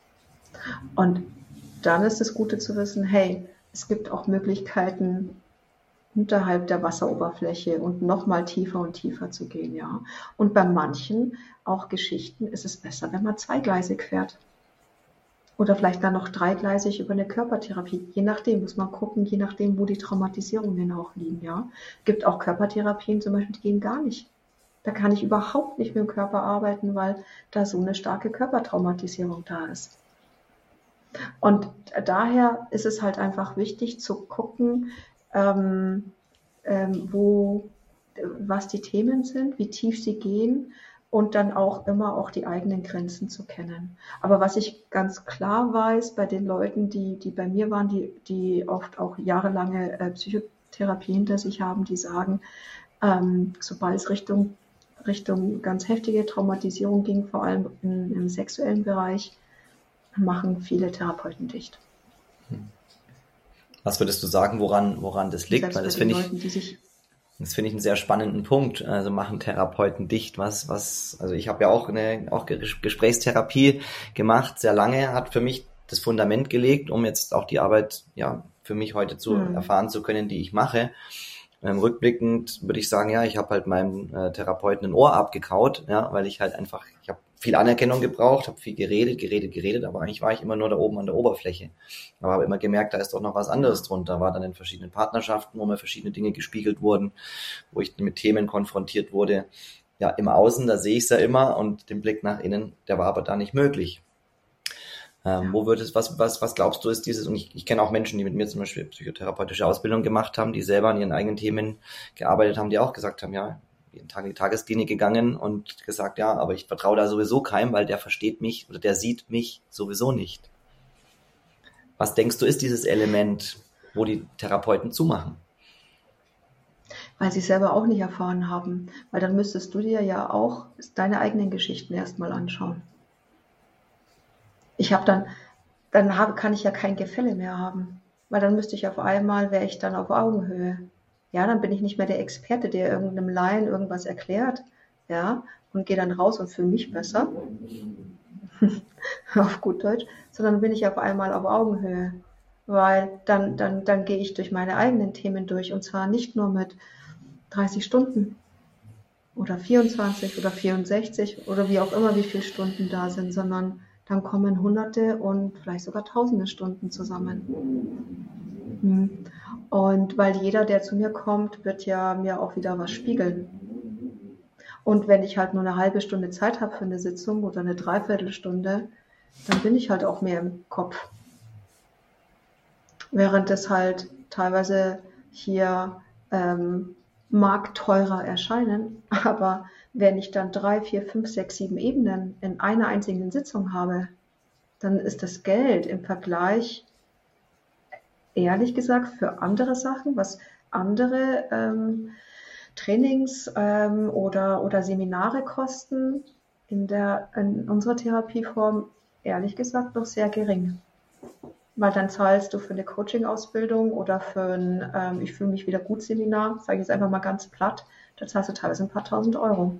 Und dann ist es Gute zu wissen, hey, es gibt auch Möglichkeiten, unterhalb der Wasseroberfläche und nochmal tiefer und tiefer zu gehen, ja. Und bei manchen, auch Geschichten, ist es besser, wenn man zweigleisig fährt. Oder vielleicht dann noch dreigleisig über eine Körpertherapie. Je nachdem, muss man gucken, je nachdem, wo die Traumatisierungen auch liegen, ja. Gibt auch Körpertherapien zum Beispiel, die gehen gar nicht. Da kann ich überhaupt nicht mit dem Körper arbeiten, weil da so eine starke Körpertraumatisierung da ist. Und daher ist es halt einfach wichtig zu gucken, ähm, ähm, wo, was die Themen sind, wie tief sie gehen und dann auch immer auch die eigenen Grenzen zu kennen. Aber was ich ganz klar weiß bei den Leuten, die, die bei mir waren, die, die oft auch jahrelange äh, Psychotherapie hinter sich haben, die sagen, ähm, sobald es Richtung, Richtung ganz heftige Traumatisierung ging, vor allem im, im sexuellen Bereich, machen viele Therapeuten dicht. Was würdest du sagen, woran, woran das liegt? Weil das finde ich, das finde ich einen sehr spannenden Punkt. Also machen Therapeuten dicht. Was, was, also ich habe ja auch eine, auch Gesprächstherapie gemacht, sehr lange, hat für mich das Fundament gelegt, um jetzt auch die Arbeit, ja, für mich heute zu mhm. erfahren zu können, die ich mache. Ähm, rückblickend würde ich sagen, ja, ich habe halt meinem äh, Therapeuten ein Ohr abgekaut, ja, weil ich halt einfach, ich habe viel Anerkennung gebraucht, habe viel geredet, geredet, geredet, aber eigentlich war ich immer nur da oben an der Oberfläche. Aber habe immer gemerkt, da ist doch noch was anderes drunter. War dann in verschiedenen Partnerschaften, wo mir verschiedene Dinge gespiegelt wurden, wo ich mit Themen konfrontiert wurde. Ja, im Außen, da sehe ich es ja immer und den Blick nach innen, der war aber da nicht möglich. Ähm, wo würdest, was, was, was glaubst du ist dieses, und ich, ich kenne auch Menschen, die mit mir zum Beispiel psychotherapeutische Ausbildung gemacht haben, die selber an ihren eigenen Themen gearbeitet haben, die auch gesagt haben, ja, jeden Tag in die Tagesklinik gegangen und gesagt, ja, aber ich vertraue da sowieso keinem, weil der versteht mich oder der sieht mich sowieso nicht. Was denkst du, ist dieses Element, wo die Therapeuten zumachen? Weil sie es selber auch nicht erfahren haben. Weil dann müsstest du dir ja auch deine eigenen Geschichten erstmal anschauen. Ich habe dann, dann hab, kann ich ja kein Gefälle mehr haben. Weil dann müsste ich auf einmal, wäre ich dann auf Augenhöhe. Ja, dann bin ich nicht mehr der Experte, der irgendeinem Laien irgendwas erklärt. Ja, und gehe dann raus und fühle mich besser. Auf gut Deutsch. Sondern bin ich auf einmal auf Augenhöhe. Weil dann, dann, dann gehe ich durch meine eigenen Themen durch. Und zwar nicht nur mit dreißig Stunden oder vierundzwanzig oder vierundsechzig oder wie auch immer, wie viele Stunden da sind, sondern dann kommen Hunderte und vielleicht sogar Tausende Stunden zusammen. Und weil jeder, der zu mir kommt, wird ja mir auch wieder was spiegeln. Und wenn ich halt nur eine halbe Stunde Zeit habe für eine Sitzung oder eine Dreiviertelstunde, dann bin ich halt auch mehr im Kopf. Während es halt teilweise hier ähm, mag teurer erscheinen, aber wenn ich dann drei, vier, fünf, sechs, sieben Ebenen in einer einzigen Sitzung habe, dann ist das Geld im Vergleich, ehrlich gesagt, für andere Sachen, was andere ähm, Trainings ähm, oder, oder Seminare kosten, in, der, in unserer Therapieform, ehrlich gesagt, noch sehr gering. Weil dann zahlst du für eine Coaching-Ausbildung oder für ein ähm, Ich fühle mich wieder gut Seminar, sage ich jetzt einfach mal ganz platt, da zahlst du teilweise ein paar tausend Euro.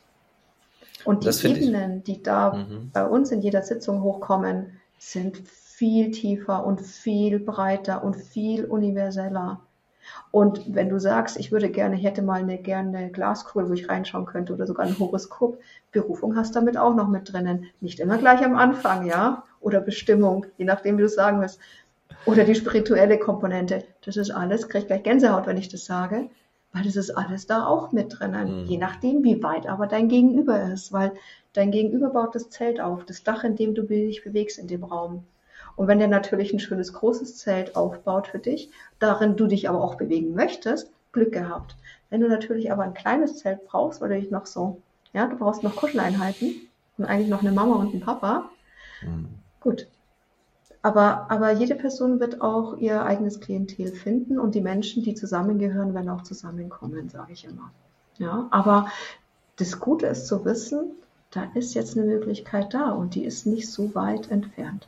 Und die Ebenen, die da mhm. bei uns in jeder Sitzung hochkommen, sind viel tiefer und viel breiter und viel universeller. Und wenn du sagst, ich würde gerne, ich hätte mal eine gerne eine Glaskugel, wo ich reinschauen könnte oder sogar ein Horoskop, Berufung hast damit auch noch mit drinnen. Nicht immer gleich am Anfang, ja? Oder Bestimmung, je nachdem, wie du es sagen willst. Oder die spirituelle Komponente. Das ist alles, krieg gleich Gänsehaut, wenn ich das sage, weil das ist alles da auch mit drinnen. Mhm. Je nachdem, wie weit aber dein Gegenüber ist, weil dein Gegenüber baut das Zelt auf, das Dach, in dem du dich bewegst in dem Raum. Und wenn der natürlich ein schönes, großes Zelt aufbaut für dich, darin du dich aber auch bewegen möchtest, Glück gehabt. Wenn du natürlich aber ein kleines Zelt brauchst, oder dich noch so, ja, du brauchst noch Kuscheleinheiten und eigentlich noch eine Mama und einen Papa, mhm. gut. Aber, aber jede Person wird auch ihr eigenes Klientel finden und die Menschen, die zusammengehören, werden auch zusammenkommen, sage ich immer. Ja, aber das Gute ist zu wissen, da ist jetzt eine Möglichkeit da und die ist nicht so weit entfernt.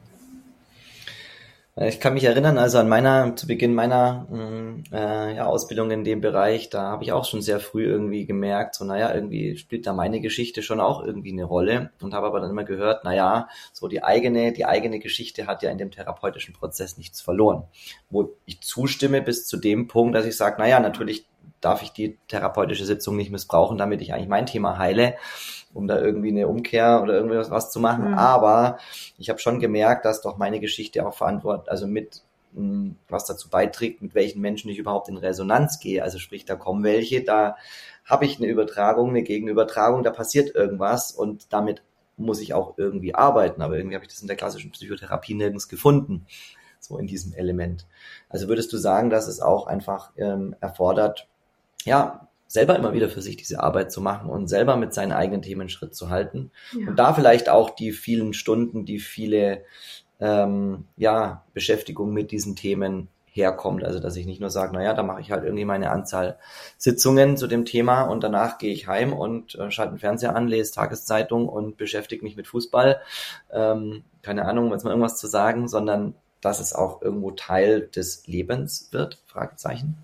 Ich kann mich erinnern, also an meiner, zu Beginn meiner äh, ja, Ausbildung in dem Bereich, da habe ich auch schon sehr früh irgendwie gemerkt, so naja, irgendwie spielt da meine Geschichte schon auch irgendwie eine Rolle und habe aber dann immer gehört, naja, so die eigene, die eigene Geschichte hat ja in dem therapeutischen Prozess nichts verloren. Wo ich zustimme bis zu dem Punkt, dass ich sage, naja, natürlich darf ich die therapeutische Sitzung nicht missbrauchen, damit ich eigentlich mein Thema heile, um da irgendwie eine Umkehr oder irgendwas was zu machen. Mhm. Aber ich habe schon gemerkt, dass doch meine Geschichte auch verantwortlich, also mit mh, was dazu beiträgt, mit welchen Menschen ich überhaupt in Resonanz gehe. Also sprich, da kommen welche, da habe ich eine Übertragung, eine Gegenübertragung, da passiert irgendwas und damit muss ich auch irgendwie arbeiten. Aber irgendwie habe ich das in der klassischen Psychotherapie nirgends gefunden, so in diesem Element. Also würdest du sagen, dass es auch einfach ähm, erfordert, ja, selber immer wieder für sich diese Arbeit zu machen und selber mit seinen eigenen Themen Schritt zu halten. Ja. Und da vielleicht auch die vielen Stunden, die viele ähm, ja, Beschäftigung mit diesen Themen herkommt. Also dass ich nicht nur sage, naja, da mache ich halt irgendwie meine Anzahl Sitzungen zu dem Thema und danach gehe ich heim und äh, schalte den Fernseher an, lese Tageszeitung und beschäftige mich mit Fußball. Ähm, keine Ahnung, jetzt mal irgendwas zu sagen, sondern dass es auch irgendwo Teil des Lebens wird, Fragezeichen.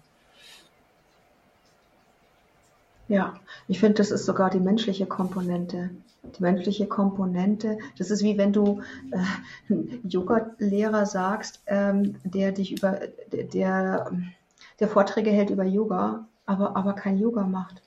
Ja, ich finde, das ist sogar die menschliche Komponente. Die menschliche Komponente, das ist wie wenn du äh, einen Yoga-Lehrer sagst, ähm, der dich über, der, der Vorträge hält über Yoga, aber, aber kein Yoga macht.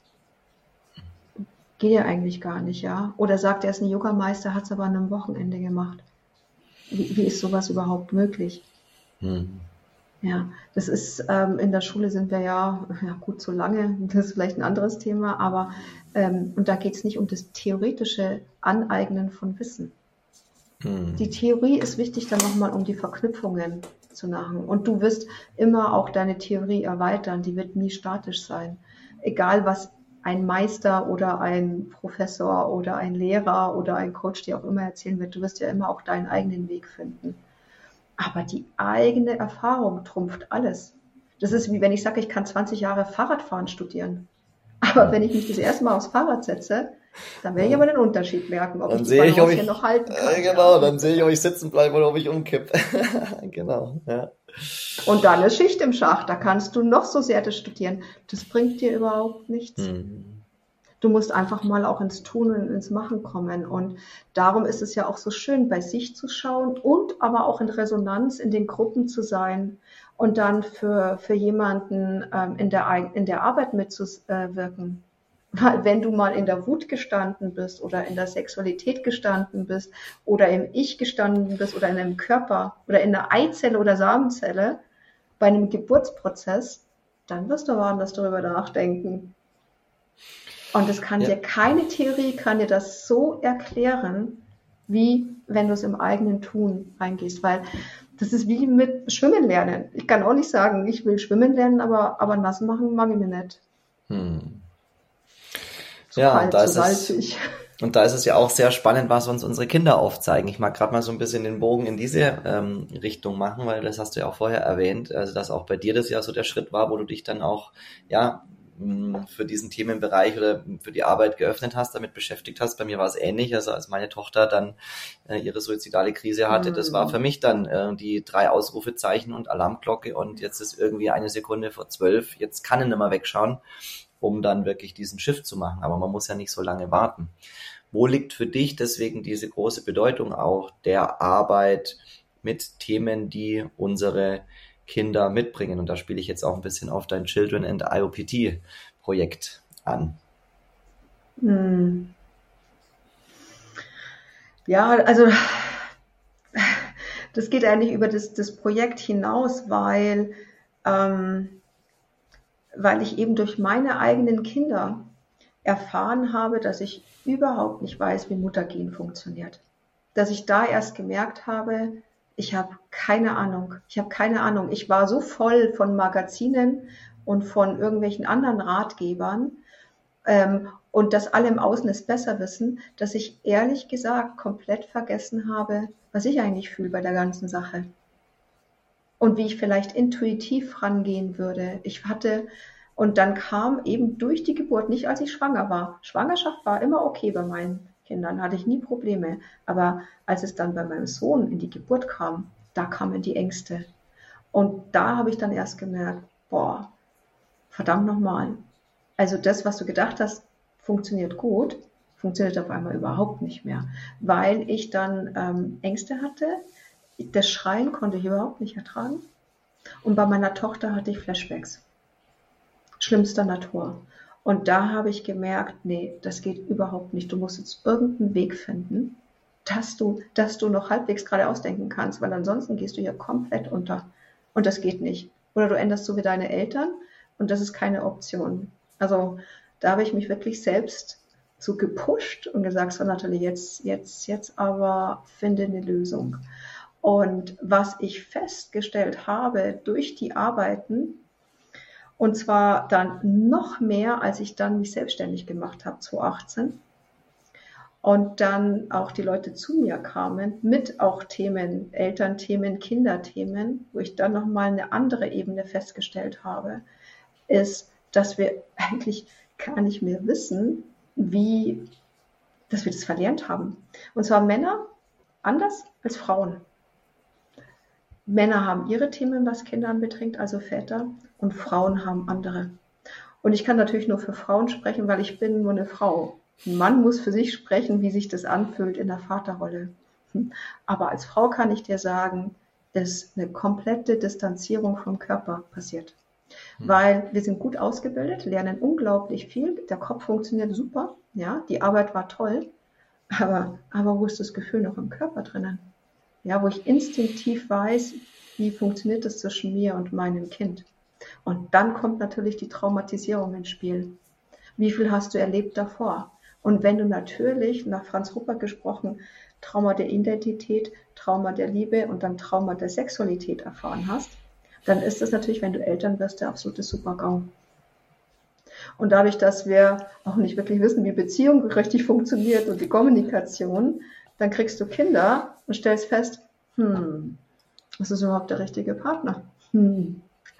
Geht ja eigentlich gar nicht, ja. Oder sagt, er ist ein Yogameister, hat es aber an einem Wochenende gemacht. Wie, wie ist sowas überhaupt möglich? Hm. Ja, das ist, ähm, in der Schule sind wir ja, ja gut so lange, das ist vielleicht ein anderes Thema, aber ähm, und da geht es nicht um das theoretische Aneignen von Wissen. Hm. Die Theorie ist wichtig, dann nochmal um die Verknüpfungen zu machen. Und du wirst immer auch deine Theorie erweitern, die wird nie statisch sein. Egal was ein Meister oder ein Professor oder ein Lehrer oder ein Coach dir auch immer erzählen wird, du wirst ja immer auch deinen eigenen Weg finden. Aber die eigene Erfahrung trumpft alles. Das ist wie wenn ich sage, ich kann zwanzig Jahre Fahrradfahren studieren. Aber wenn ich mich das erste Mal aufs Fahrrad setze, dann werde ich aber den Unterschied merken, ob Dann ich die sehe ich, ob Balance ich, hier noch halten kann. äh, genau, dann sehe ich, ob ich sitzen bleibe oder ob ich umkipp. Genau, ja. Und dann ist Schicht im Schacht, da kannst du noch so sehr das studieren. Das bringt dir überhaupt nichts. Hm. Du musst einfach mal auch ins Tun und ins Machen kommen. Und darum ist es ja auch so schön, bei sich zu schauen und aber auch in Resonanz in den Gruppen zu sein und dann für, für jemanden ähm, in der, in der Arbeit mitzuwirken. Weil wenn du mal in der Wut gestanden bist oder in der Sexualität gestanden bist oder im Ich gestanden bist oder in einem Körper oder in einer Eizelle oder Samenzelle bei einem Geburtsprozess, dann wirst du aber anders darüber nachdenken. Und es kann Ja. dir keine Theorie, kann dir das so erklären, wie wenn du es im eigenen Tun reingehst. Weil das ist wie mit Schwimmen lernen. Ich kann auch nicht sagen, ich will schwimmen lernen, aber, aber nass machen mag ich mir nicht. Hm. Zu Ja, kalt, und da zu ist es, salzig. und da ist es ja auch sehr spannend, was uns unsere Kinder aufzeigen. Ich mag gerade mal so ein bisschen den Bogen in diese ähm, Richtung machen, weil das hast du ja auch vorher erwähnt, also dass auch bei dir das ja so der Schritt war, wo du dich dann auch, ja, mh, für diesen Themenbereich oder für die Arbeit geöffnet hast, damit beschäftigt hast. Bei mir war es ähnlich, also als meine Tochter dann äh, ihre suizidale Krise hatte, Mhm. das war für mich dann äh, die drei Ausrufezeichen und Alarmglocke und jetzt ist irgendwie eine Sekunde vor zwölf, jetzt kann ich nicht mehr wegschauen, um dann wirklich diesen Shift zu machen. Aber man muss ja nicht so lange warten. Wo liegt für dich deswegen diese große Bedeutung auch der Arbeit mit Themen, die unsere Kinder mitbringen? Und da spiele ich jetzt auch ein bisschen auf dein Children and I O P T Projekt an. Hm. Ja, also das geht eigentlich über das, das Projekt hinaus, weil ähm, weil ich eben durch meine eigenen Kinder erfahren habe, dass ich überhaupt nicht weiß, wie Muttergen funktioniert. Dass ich da erst gemerkt habe, ich habe keine Ahnung. Ich habe keine Ahnung. Ich war so voll von Magazinen und von irgendwelchen anderen Ratgebern ähm, und dass alle im Außen es besser wissen, dass ich ehrlich gesagt komplett vergessen habe, was ich eigentlich fühle bei der ganzen Sache. Und wie ich vielleicht intuitiv rangehen würde. Ich hatte, und dann kam eben durch die Geburt, nicht als ich schwanger war. Schwangerschaft war immer okay bei meinen Kindern, hatte ich nie Probleme. Aber als es dann bei meinem Sohn in die Geburt kam, da kamen die Ängste. Und da habe ich dann erst gemerkt, boah, verdammt nochmal. Also das, was du gedacht hast, funktioniert gut, funktioniert auf einmal überhaupt nicht mehr. Weil ich dann ähm, Ängste hatte. Das Schreien konnte ich überhaupt nicht ertragen. Und bei meiner Tochter hatte ich Flashbacks. Schlimmster Natur. Und da habe ich gemerkt, nee, das geht überhaupt nicht. Du musst jetzt irgendeinen Weg finden, dass du, dass du noch halbwegs gerade ausdenken kannst, weil ansonsten gehst du hier komplett unter. Und das geht nicht. Oder du änderst so wie deine Eltern und das ist keine Option. Also da habe ich mich wirklich selbst so gepusht und gesagt, so Nathalie, jetzt, jetzt, jetzt aber finde eine Lösung. Und was ich festgestellt habe durch die Arbeiten, und zwar dann noch mehr, als ich dann mich selbstständig gemacht habe, zweitausendachtzehn, und dann auch die Leute zu mir kamen mit auch Themen, Elternthemen, Kinderthemen, wo ich dann nochmal eine andere Ebene festgestellt habe, ist, dass wir eigentlich gar nicht mehr wissen, wie, dass wir das verlernt haben. Und zwar Männer anders als Frauen. Männer haben ihre Themen, was Kinder anbetrifft, also Väter, und Frauen haben andere. Und ich kann natürlich nur für Frauen sprechen, weil ich bin nur eine Frau. Ein Mann muss für sich sprechen, wie sich das anfühlt in der Vaterrolle. Aber als Frau kann ich dir sagen, ist eine komplette Distanzierung vom Körper passiert. weil wir sind gut ausgebildet, lernen unglaublich viel, der Kopf funktioniert super, ja, die Arbeit war toll, aber, aber wo ist das Gefühl noch im Körper drinnen? Ja, wo ich instinktiv weiß, wie funktioniert das zwischen mir und meinem Kind? Und dann kommt natürlich die Traumatisierung ins Spiel. Wie viel hast du erlebt davor? Und wenn du natürlich, nach Franz Ruppert gesprochen, Trauma der Identität, Trauma der Liebe und dann Trauma der Sexualität erfahren hast, dann ist das natürlich, wenn du Eltern wirst, der absolute Super-GAU. Und dadurch, dass wir auch nicht wirklich wissen, wie Beziehung richtig funktioniert und die Kommunikation, dann kriegst du Kinder und stellst fest, hm, was ist überhaupt der richtige Partner? Hm.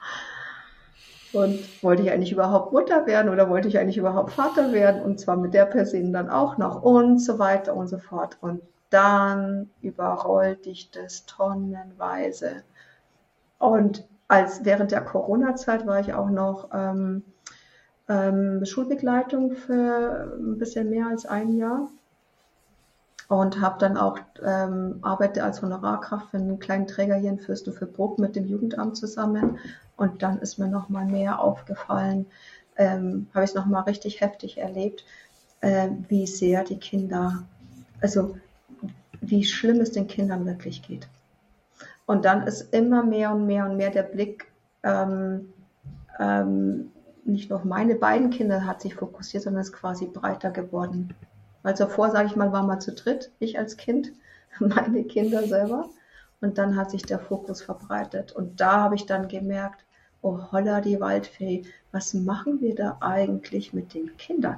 Und wollte ich eigentlich überhaupt Mutter werden oder wollte ich eigentlich überhaupt Vater werden? Und zwar mit der Person dann auch noch und so weiter und so fort. Und dann überrollt dich das tonnenweise. Und als während der Corona-Zeit war ich auch noch ähm, ähm, Schulbegleitung für ein bisschen mehr als ein Jahr und habe dann auch ähm, arbeite als Honorarkraft für einen kleinen Träger hier in Fürstenfeldbruck mit dem Jugendamt zusammen. Und dann ist mir noch mal mehr aufgefallen, ähm, habe ich es noch mal richtig heftig erlebt, äh, wie sehr die Kinder, also wie schlimm es den Kindern wirklich geht. Und dann ist immer mehr und mehr und mehr der Blick, ähm, ähm, nicht nur auf meine beiden Kinder hat sich fokussiert, sondern ist quasi breiter geworden. Weil zuvor, sage ich mal, waren wir zu dritt, ich als Kind, meine Kinder selber. Und dann hat sich der Fokus verbreitet. Und da habe ich dann gemerkt, oh holla die Waldfee, was machen wir da eigentlich mit den Kindern?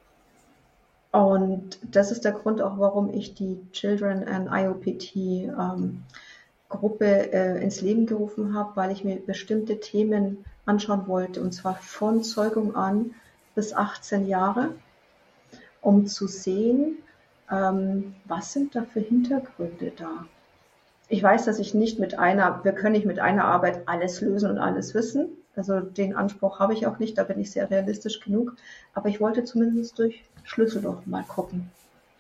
Und das ist der Grund auch, warum ich die Children and I O P T ähm, Gruppe äh, ins Leben gerufen habe, weil ich mir bestimmte Themen anschauen wollte, und zwar von Zeugung an bis achtzehn Jahre, um zu sehen, ähm, was sind da für Hintergründe da. Ich weiß, dass ich nicht mit einer, wir können nicht mit einer Arbeit alles lösen und alles wissen. Also den Anspruch habe ich auch nicht, da bin ich sehr realistisch genug. Aber ich wollte zumindest durch Schlüsselloch mal gucken.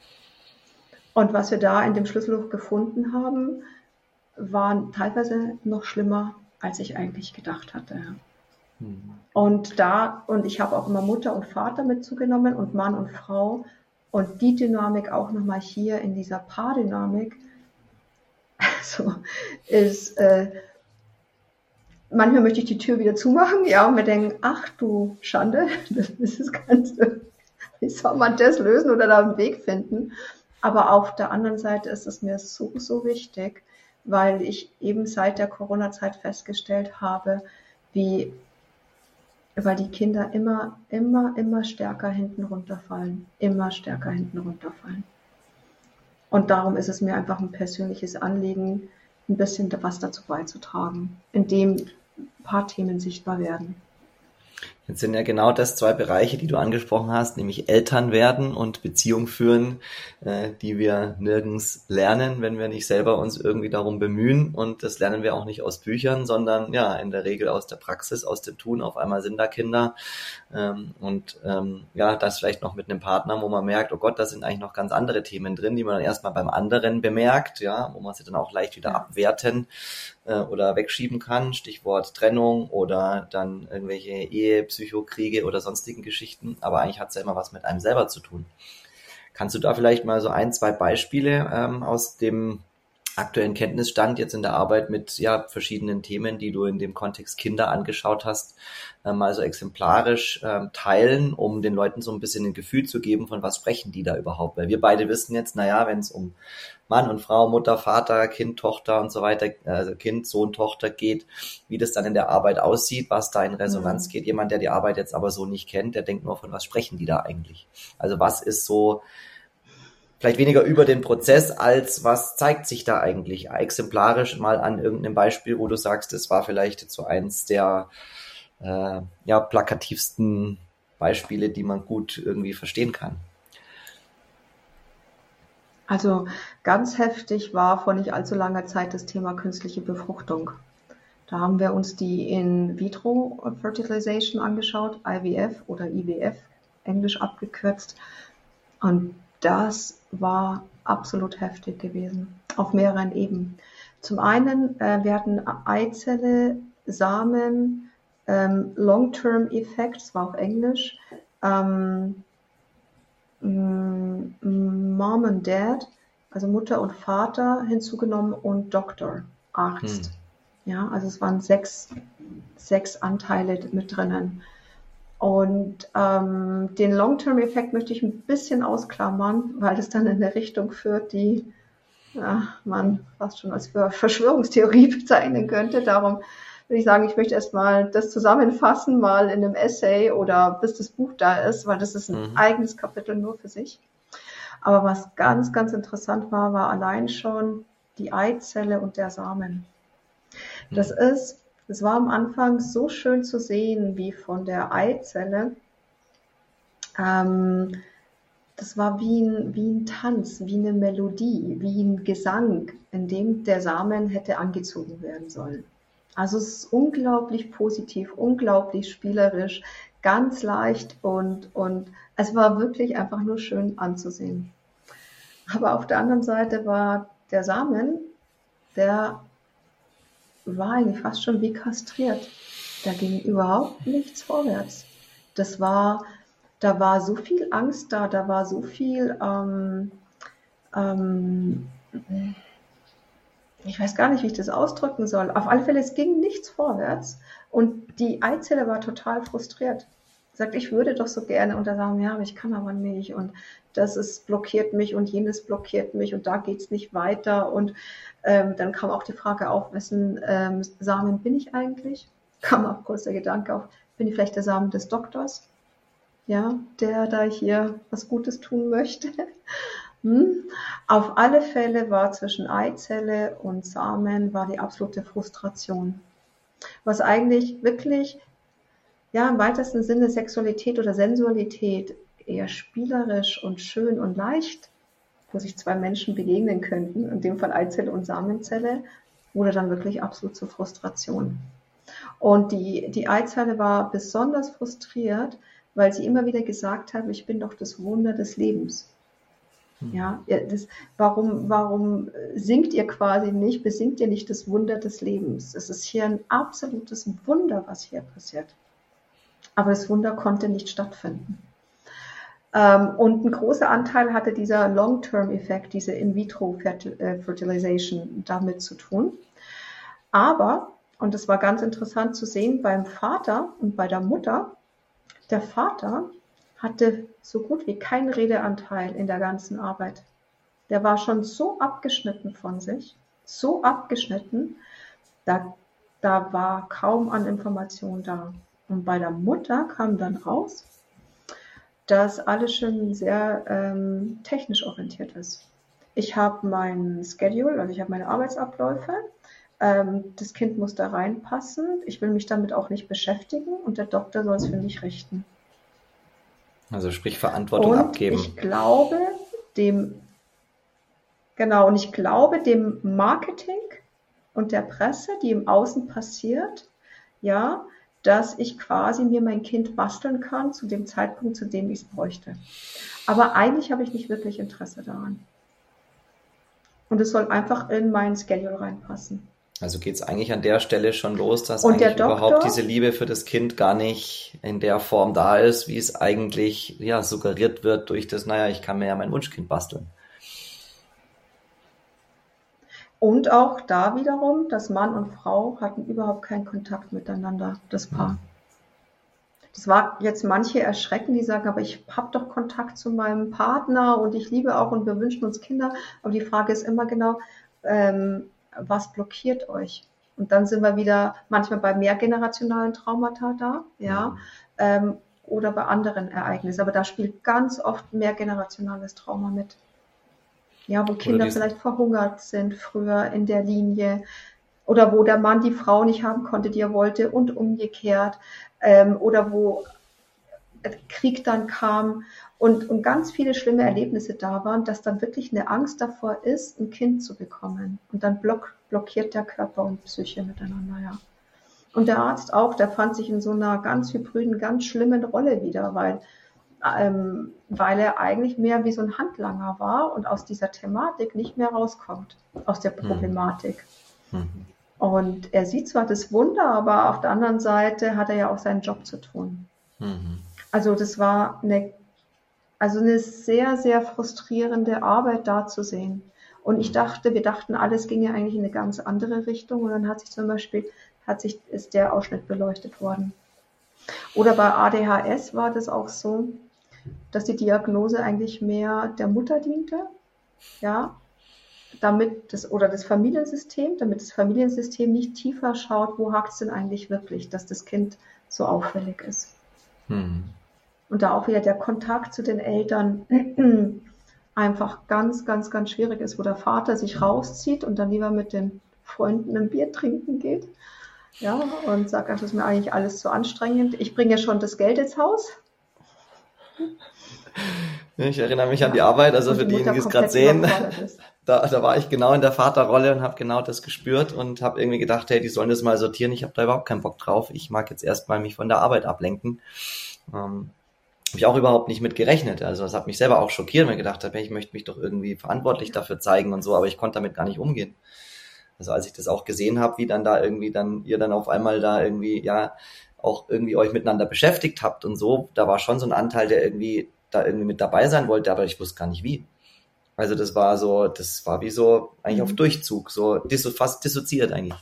Und was wir da in dem Schlüsselloch gefunden haben, waren teilweise noch schlimmer, als ich eigentlich gedacht hatte. Mhm. Und da, und ich habe auch immer Mutter und Vater mit zugenommen und Mann und Frau. Und die Dynamik auch nochmal hier in dieser Paardynamik, also ist, äh, manchmal möchte ich die Tür wieder zumachen, ja, und mir denken, ach du Schande, das ist das Ganze. Wie soll man das lösen oder da einen Weg finden? Aber auf der anderen Seite ist es mir so, so wichtig, weil ich eben seit der Corona-Zeit festgestellt habe, wie, weil die Kinder immer, immer, immer stärker hinten runterfallen, immer stärker hinten runterfallen. Und darum ist es mir einfach ein persönliches Anliegen, ein bisschen was dazu beizutragen, indem ein paar Themen sichtbar werden. Jetzt sind ja genau das zwei Bereiche, die du angesprochen hast, nämlich Eltern werden und Beziehung führen, äh, die wir nirgends lernen, wenn wir nicht selber uns irgendwie darum bemühen. Und das lernen wir auch nicht aus Büchern, sondern ja in der Regel aus der Praxis, aus dem Tun. Auf einmal sind da Kinder ähm, und ähm, ja, das vielleicht noch mit einem Partner, wo man merkt, oh Gott, da sind eigentlich noch ganz andere Themen drin, die man dann erstmal beim anderen bemerkt, ja, wo man sie dann auch leicht wieder abwerten äh, oder wegschieben kann. Stichwort Trennung oder dann irgendwelche Ehe, Psychokriege oder sonstigen Geschichten, aber eigentlich hat es ja immer was mit einem selber zu tun. Kannst du da vielleicht mal so ein, zwei Beispiele ähm, aus dem aktuellen Kenntnisstand jetzt in der Arbeit mit ja verschiedenen Themen, die du in dem Kontext Kinder angeschaut hast, äh, mal so exemplarisch äh, teilen, um den Leuten so ein bisschen ein Gefühl zu geben, von was sprechen die da überhaupt? Weil wir beide wissen jetzt, naja, wenn es um Mann und Frau, Mutter, Vater, Kind, Tochter und so weiter, also Kind, Sohn, Tochter geht, wie das dann in der Arbeit aussieht, was da in Resonanz mhm. geht. Jemand, der die Arbeit jetzt aber so nicht kennt, der denkt nur, von was sprechen die da eigentlich? Also was ist so vielleicht weniger über den Prozess, als was zeigt sich da eigentlich exemplarisch mal an irgendeinem Beispiel, wo du sagst, das war vielleicht jetzt so eins der äh, ja, plakativsten Beispiele, die man gut irgendwie verstehen kann. Also ganz heftig war vor nicht allzu langer Zeit das Thema künstliche Befruchtung. Da haben wir uns die In-vitro-Fertilization angeschaut, I V F oder I V F, englisch abgekürzt. Und das war absolut heftig gewesen, auf mehreren Ebenen. Zum einen, äh, wir hatten Eizelle, Samen, ähm, Long-Term-Effekt, das war auf Englisch, ähm, Mom and Dad, also Mutter und Vater hinzugenommen und Doktor, Arzt. Hm. Ja, also es waren sechs, sechs Anteile mit drinnen. Und ähm, den Long-Term-Effekt möchte ich ein bisschen ausklammern, weil es dann in eine Richtung führt, die ja, man fast schon als Verschwörungstheorie bezeichnen könnte. Darum würde ich sagen, ich möchte erstmal das zusammenfassen, mal in einem Essay oder bis das Buch da ist, weil das ist ein Mhm. eigenes Kapitel nur für sich. Aber was ganz, ganz interessant war, war allein schon die Eizelle und der Samen. Das ist, es war am Anfang so schön zu sehen, wie von der Eizelle, ähm, das war wie ein, wie ein Tanz, wie eine Melodie, wie ein Gesang, in dem der Samen hätte angezogen werden sollen. Also es ist unglaublich positiv, unglaublich spielerisch, ganz leicht und, und es war wirklich einfach nur schön anzusehen. Aber auf der anderen Seite war der Samen, der war eigentlich fast schon wie kastriert. Da ging überhaupt nichts vorwärts. Das war, da war so viel Angst da, da war so viel, ähm, ähm, ich weiß gar nicht, wie ich das ausdrücken soll. Auf alle Fälle, es ging nichts vorwärts und die Eizelle war total frustriert. Sagt, ich würde doch so gerne und da sagen, ja, aber ich kann aber nicht und das ist, blockiert mich und jenes blockiert mich und da geht's nicht weiter und ähm, dann kam auch die Frage auf, wessen ähm, Samen bin ich eigentlich? Kam auch kurz der Gedanke auf, bin ich vielleicht der Samen des Doktors? Ja, der da hier was Gutes tun möchte. Hm. Auf alle Fälle war zwischen Eizelle und Samen war die absolute Frustration. Was eigentlich wirklich, ja, im weitesten Sinne Sexualität oder Sensualität eher spielerisch und schön und leicht, wo sich zwei Menschen begegnen könnten, in dem Fall Eizelle und Samenzelle, wurde dann wirklich absolut zur Frustration. Und die, die Eizelle war besonders frustriert, weil sie immer wieder gesagt hat, ich bin doch das Wunder des Lebens. Ja, das, warum, warum singt ihr quasi nicht, besingt ihr nicht das Wunder des Lebens? Es ist hier ein absolutes Wunder, was hier passiert. Aber das Wunder konnte nicht stattfinden. Ähm, und ein großer Anteil hatte dieser Long-Term-Effekt, diese In-vitro-Fertilization damit zu tun. Aber, und das war ganz interessant zu sehen, beim Vater und bei der Mutter, der Vater hatte so gut wie keinen Redeanteil in der ganzen Arbeit. Der war schon so abgeschnitten von sich, so abgeschnitten, da, da war kaum an Information da. Und bei der Mutter kam dann raus, dass alles schon sehr ähm, technisch orientiert ist. Ich habe mein Schedule, also ich habe meine Arbeitsabläufe, ähm, das Kind muss da reinpassen, ich will mich damit auch nicht beschäftigen und der Doktor soll es für mich richten. Also sprich Verantwortung und abgeben. Ich glaube, dem, genau, und ich glaube, dem Marketing und der Presse, die im Außen passiert, ja, dass ich quasi mir mein Kind basteln kann zu dem Zeitpunkt, zu dem ich es bräuchte. Aber eigentlich habe ich nicht wirklich Interesse daran. Und es soll einfach in mein Schedule reinpassen. Also geht es eigentlich an der Stelle schon los, dass Und eigentlich der Doktor, überhaupt diese Liebe für das Kind gar nicht in der Form da ist, wie es eigentlich ja suggeriert wird durch das, naja, ich kann mir ja mein Wunschkind basteln. Und auch da wiederum, dass Mann und Frau hatten überhaupt keinen Kontakt miteinander, das Paar. Das war jetzt manche erschrecken, die sagen, aber ich habe doch Kontakt zu meinem Partner und ich liebe auch und wir wünschen uns Kinder. Aber die Frage ist immer genau, ähm, was blockiert euch? Und dann sind wir wieder manchmal bei mehrgenerationalen Traumata da, ja, mhm. ähm, oder bei anderen Ereignissen. Aber da spielt ganz oft mehrgenerationales Trauma mit. Ja, wo Kinder vielleicht verhungert sind früher in der Linie oder wo der Mann die Frau nicht haben konnte, die er wollte und umgekehrt ähm, oder wo Krieg dann kam und, und ganz viele schlimme Erlebnisse da waren, dass dann wirklich eine Angst davor ist, ein Kind zu bekommen. Und dann block, blockiert der Körper und Psyche miteinander, ja. Und der Arzt auch, der fand sich in so einer ganz hybriden, ganz schlimmen Rolle wieder, weil, ähm, weil er eigentlich mehr wie so ein Handlanger war und aus dieser Thematik nicht mehr rauskommt, aus der Problematik. Mhm. Und er sieht zwar das Wunder, aber auf der anderen Seite hat er ja auch seinen Job zu tun. Mhm. Also das war eine, also eine sehr, sehr frustrierende Arbeit da zu sehen. Und ich dachte, wir dachten, alles ginge eigentlich in eine ganz andere Richtung. Und dann hat sich zum Beispiel, hat sich, ist der Ausschnitt beleuchtet worden. Oder bei A D H S war das auch so, dass die Diagnose eigentlich mehr der Mutter diente, ja, damit das, oder das Familiensystem, damit das Familiensystem nicht tiefer schaut, wo hakt es denn eigentlich wirklich, dass das Kind so auffällig ist. Hm. Und da auch wieder der Kontakt zu den Eltern einfach ganz, ganz, ganz schwierig ist, wo der Vater sich rauszieht und dann lieber mit den Freunden ein Bier trinken geht, ja, und sagt, ach, das ist mir eigentlich alles zu anstrengend. Ich bringe schon das Geld ins Haus. Ich erinnere mich an die Arbeit, also für diejenigen, die es gerade sehen, da, da war ich genau in der Vaterrolle und habe genau das gespürt und habe irgendwie gedacht, hey, die sollen das mal sortieren, ich habe da überhaupt keinen Bock drauf, ich mag jetzt erstmal mich von der Arbeit ablenken. Ähm, habe ich auch überhaupt nicht mit gerechnet, also das hat mich selber auch schockiert, weil ich gedacht habe, hey, ich möchte mich doch irgendwie verantwortlich dafür zeigen und so, aber ich konnte damit gar nicht umgehen. Also als ich das auch gesehen habe, wie dann da irgendwie dann, ihr dann auf einmal da irgendwie, ja, auch irgendwie euch miteinander beschäftigt habt und so, da war schon so ein Anteil, der irgendwie da irgendwie mit dabei sein wollte, aber ich wusste gar nicht wie. Also das war so, das war wie so eigentlich mhm. auf Durchzug, so disso, fast dissoziiert eigentlich.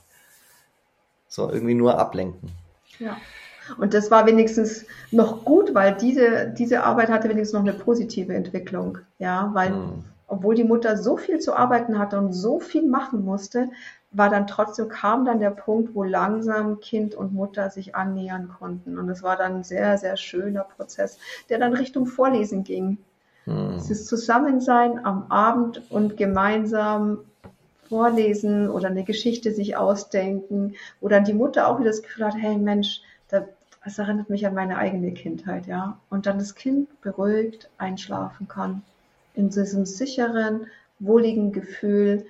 So irgendwie nur ablenken. Ja, und das war wenigstens noch gut, weil diese, diese Arbeit hatte wenigstens noch eine positive Entwicklung. Ja, weil mhm. obwohl die Mutter so viel zu arbeiten hatte und so viel machen musste, war dann trotzdem, kam dann der Punkt, wo langsam Kind und Mutter sich annähern konnten. Und es war dann ein sehr, sehr schöner Prozess, der dann Richtung Vorlesen ging. Hm. Es ist Zusammensein am Abend und gemeinsam vorlesen oder eine Geschichte sich ausdenken, wo dann die Mutter auch wieder das Gefühl hat, hey Mensch, das erinnert mich an meine eigene Kindheit, ja. Und dann das Kind beruhigt einschlafen kann. In diesem sicheren, wohligen Gefühl,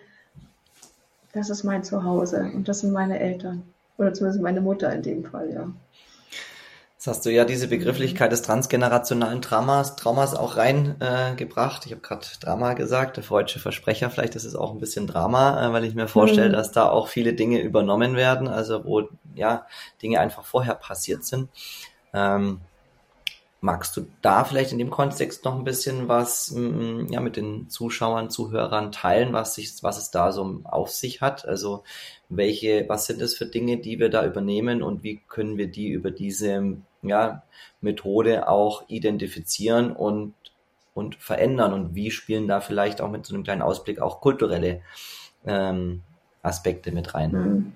das ist mein Zuhause und das sind meine Eltern. Oder zumindest meine Mutter in dem Fall, ja. Jetzt hast du ja diese Begrifflichkeit des transgenerationalen Traumas, Traumas auch reingebracht. Äh, ich habe gerade Drama gesagt, der freudsche Versprecher, vielleicht ist es auch ein bisschen Drama, äh, weil ich mir vorstelle, mhm. dass da auch viele Dinge übernommen werden, also wo ja Dinge einfach vorher passiert sind. Ähm, Magst du da vielleicht in dem Kontext noch ein bisschen was ja, mit den Zuschauern, Zuhörern teilen, was sich, was es da so auf sich hat? Also welche, was sind es für Dinge, die wir da übernehmen und wie können wir die über diese ja, Methode auch identifizieren und, und verändern? Und wie spielen da vielleicht auch mit so einem kleinen Ausblick auch kulturelle ähm, Aspekte mit rein? Mhm.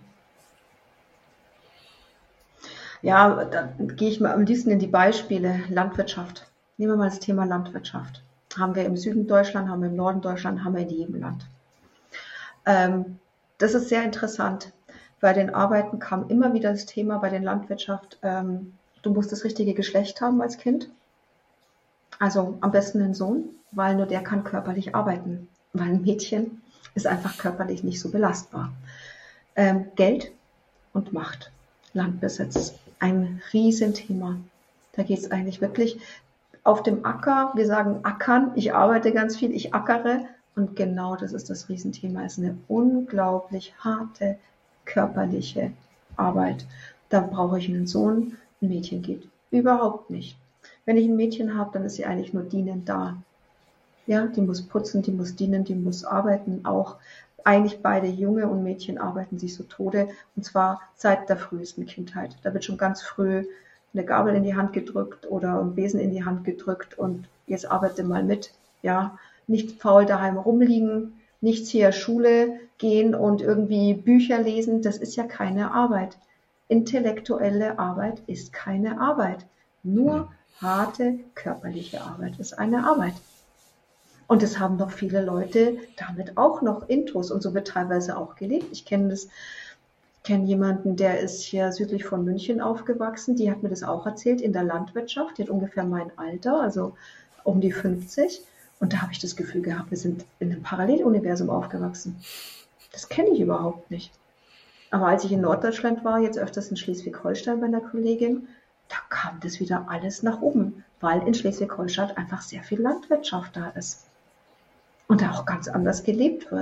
Ja, da gehe ich mal am liebsten in die Beispiele Landwirtschaft. Nehmen wir mal das Thema Landwirtschaft. Haben wir im Süden Deutschland, haben wir im Norden Deutschland, haben wir in jedem Land. Ähm, das ist sehr interessant. Bei den Arbeiten kam immer wieder das Thema bei der Landwirtschaft, ähm, du musst das richtige Geschlecht haben als Kind. Also am besten einen Sohn, weil nur der kann körperlich arbeiten. Weil ein Mädchen ist einfach körperlich nicht so belastbar. Ähm, Geld und Macht. Landbesitz. Ein Riesenthema. Da geht es eigentlich wirklich auf dem Acker. Wir sagen ackern. Ich arbeite ganz viel, ich ackere. Und genau das ist das Riesenthema. Es ist eine unglaublich harte körperliche Arbeit. Da brauche ich einen Sohn. Ein Mädchen geht überhaupt nicht. Wenn ich ein Mädchen habe, dann ist sie eigentlich nur dienend da. Ja, die muss putzen, die muss dienen, die muss arbeiten. Auch eigentlich beide Junge und Mädchen arbeiten sich so Tode, und zwar seit der frühesten Kindheit. Da wird schon ganz früh eine Gabel in die Hand gedrückt oder ein Besen in die Hand gedrückt und jetzt arbeite mal mit. Ja, nicht faul daheim rumliegen, nichts hier Schule gehen und irgendwie Bücher lesen, das ist ja keine Arbeit. Intellektuelle Arbeit ist keine Arbeit. Nur harte körperliche Arbeit ist eine Arbeit. Und es haben doch viele Leute damit auch noch Intus und so wird teilweise auch gelebt. Ich kenne das, kenne jemanden, der ist hier südlich von München aufgewachsen, die hat mir das auch erzählt, in der Landwirtschaft, die hat ungefähr mein Alter, also um die fünfzig. Und da habe ich das Gefühl gehabt, wir sind in einem Paralleluniversum aufgewachsen. Das kenne ich überhaupt nicht. Aber als ich in Norddeutschland war, jetzt öfters in Schleswig-Holstein bei einer Kollegin, da kam das wieder alles nach oben, weil in Schleswig-Holstein einfach sehr viel Landwirtschaft da ist. Und da auch ganz anders gelebt wird.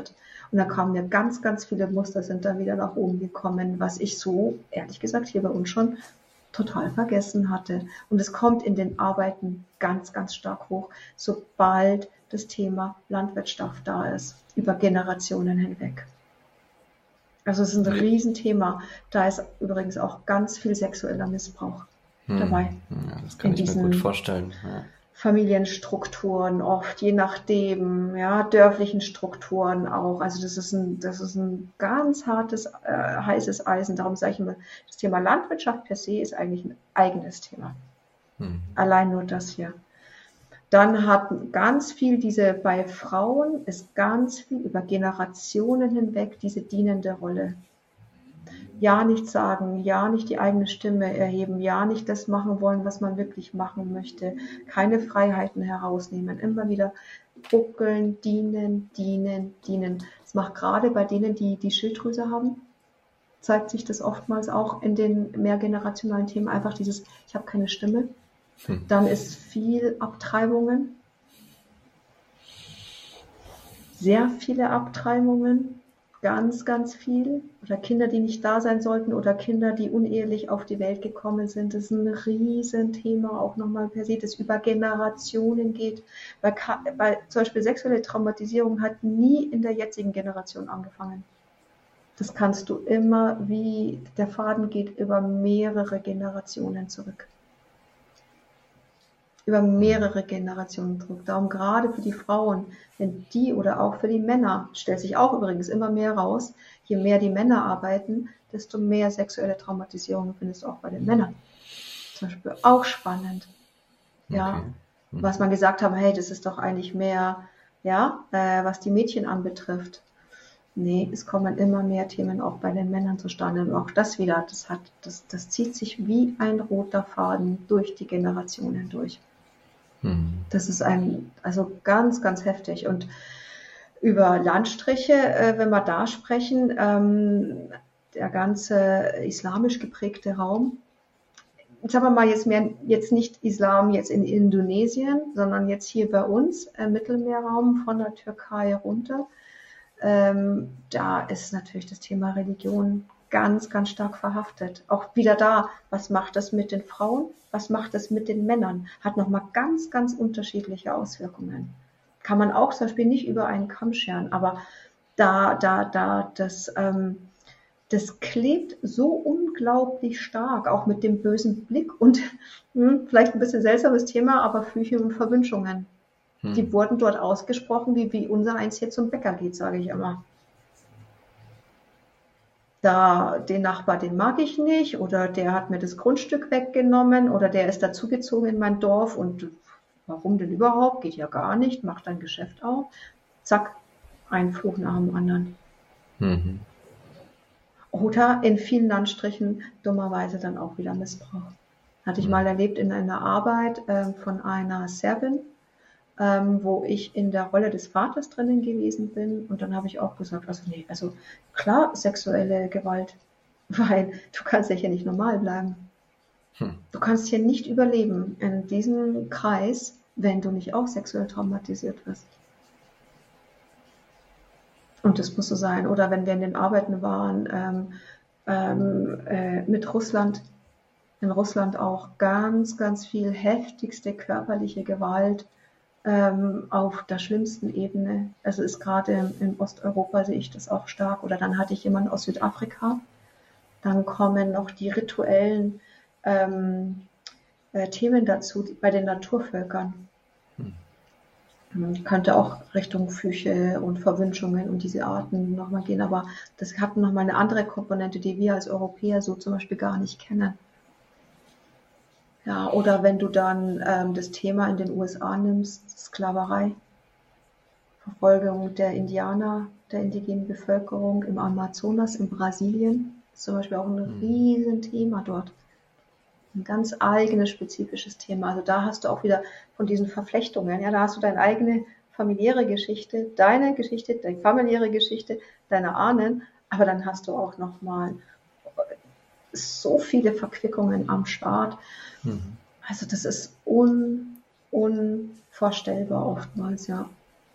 Und da kamen ja ganz, ganz viele Muster, sind da wieder nach oben gekommen, was ich so, ehrlich gesagt, hier bei uns schon total vergessen hatte. Und es kommt in den Arbeiten ganz, ganz stark hoch, sobald das Thema Landwirtschaft da ist, über Generationen hinweg. Also es ist ein Riesenthema. Da ist übrigens auch ganz viel sexueller Missbrauch hm. dabei. Ja, das kann ich mir gut vorstellen. Ja. Familienstrukturen oft, je nachdem, ja, dörflichen Strukturen auch. Also das ist ein, das ist ein ganz hartes, äh, heißes Eisen. Darum sage ich immer, das Thema Landwirtschaft per se ist eigentlich ein eigenes Thema. Hm. Allein nur das hier. Dann hat ganz viel diese, bei Frauen ist ganz viel über Generationen hinweg diese dienende Rolle. Ja, nicht sagen, ja, nicht die eigene Stimme erheben, ja, nicht das machen wollen, was man wirklich machen möchte, keine Freiheiten herausnehmen, immer wieder buckeln, dienen, dienen, dienen. Das macht gerade bei denen, die die Schilddrüse haben, zeigt sich das oftmals auch in den mehrgenerationalen Themen, einfach dieses, ich habe keine Stimme. Hm. Dann ist viel Abtreibungen, sehr viele Abtreibungen, ganz, ganz viel. Oder Kinder, die nicht da sein sollten oder Kinder, die unehelich auf die Welt gekommen sind. Das ist ein Riesenthema, auch nochmal per se, das über Generationen geht. Weil, weil zum Beispiel sexuelle Traumatisierung hat nie in der jetzigen Generation angefangen. Das kannst du immer, wie der Faden geht, über mehrere Generationen zurück. Über mehrere Generationen zurück. Darum gerade für die Frauen, wenn die oder auch für die Männer, stellt sich auch übrigens immer mehr raus, je mehr die Männer arbeiten, desto mehr sexuelle Traumatisierung findest du auch bei den Männern. Zum Beispiel auch spannend. Ja, okay. Mhm. Was man gesagt haben, hey, das ist doch eigentlich mehr, ja, äh, was die Mädchen anbetrifft. Nee, es kommen immer mehr Themen auch bei den Männern zustande. Und auch das wieder, das hat, das, das zieht sich wie ein roter Faden durch die Generationen durch. Das ist ein, also ganz, ganz heftig. Und über Landstriche, äh, wenn wir da sprechen, ähm, der ganze islamisch geprägte Raum, sagen wir mal jetzt mehr, jetzt nicht Islam jetzt in Indonesien, sondern jetzt hier bei uns, äh, Mittelmeerraum von der Türkei runter, ähm, da ist natürlich das Thema Religion ganz, ganz stark verhaftet. Auch wieder da, was macht das mit den Frauen? Was macht das mit den Männern? Hat nochmal ganz, ganz unterschiedliche Auswirkungen. Kann man auch zum Beispiel nicht über einen Kamm scheren, aber da, da, da, das, ähm, das klebt so unglaublich stark, auch mit dem bösen Blick und hm, vielleicht ein bisschen seltsames Thema, aber Flüche und Verwünschungen. Hm. Die wurden dort ausgesprochen, wie, wie unser eins hier zum Bäcker geht, sage ich immer. Da, den Nachbar, den mag ich nicht, oder der hat mir das Grundstück weggenommen, oder der ist dazugezogen in mein Dorf und warum denn überhaupt? Geht ja gar nicht, macht ein Geschäft auf. Zack, ein Fluch nach dem anderen. Mhm. Oder in vielen Landstrichen dummerweise dann auch wieder Missbrauch. Hatte ich mhm. mal erlebt in einer Arbeit äh, von einer Serbin, Ähm, wo ich in der Rolle des Vaters drinnen gewesen bin. Und dann habe ich auch gesagt, also nee, also klar sexuelle Gewalt, weil du kannst ja hier nicht normal bleiben. Hm. Du kannst hier nicht überleben in diesem Kreis, wenn du nicht auch sexuell traumatisiert wirst. Und das muss so sein. Oder wenn wir in den Arbeiten waren ähm, ähm, äh, mit Russland, in Russland auch ganz, ganz viel heftigste körperliche Gewalt, Ähm, auf der schlimmsten Ebene. Also ist gerade in, in Osteuropa sehe ich das auch stark. Oder dann hatte ich jemanden aus Südafrika. Dann kommen noch die rituellen ähm, äh, Themen dazu die, bei den Naturvölkern. Hm. Könnte auch Richtung Flüche und Verwünschungen und diese Arten nochmal gehen. Aber das hat nochmal eine andere Komponente, die wir als Europäer so zum Beispiel gar nicht kennen. Ja, oder wenn du dann ähm, das Thema in den U S A nimmst, Sklaverei, Verfolgung der Indianer, der indigenen Bevölkerung im Amazonas, in Brasilien, ist zum Beispiel auch ein mhm. Riesenthema dort. Ein ganz eigenes, spezifisches Thema. Also da hast du auch wieder von diesen Verflechtungen, ja, da hast du deine eigene familiäre Geschichte, deine Geschichte, deine familiäre Geschichte, deine Ahnen, aber dann hast du auch nochmal so viele Verquickungen am Start. Mhm. Also das ist un, unvorstellbar oftmals, ja.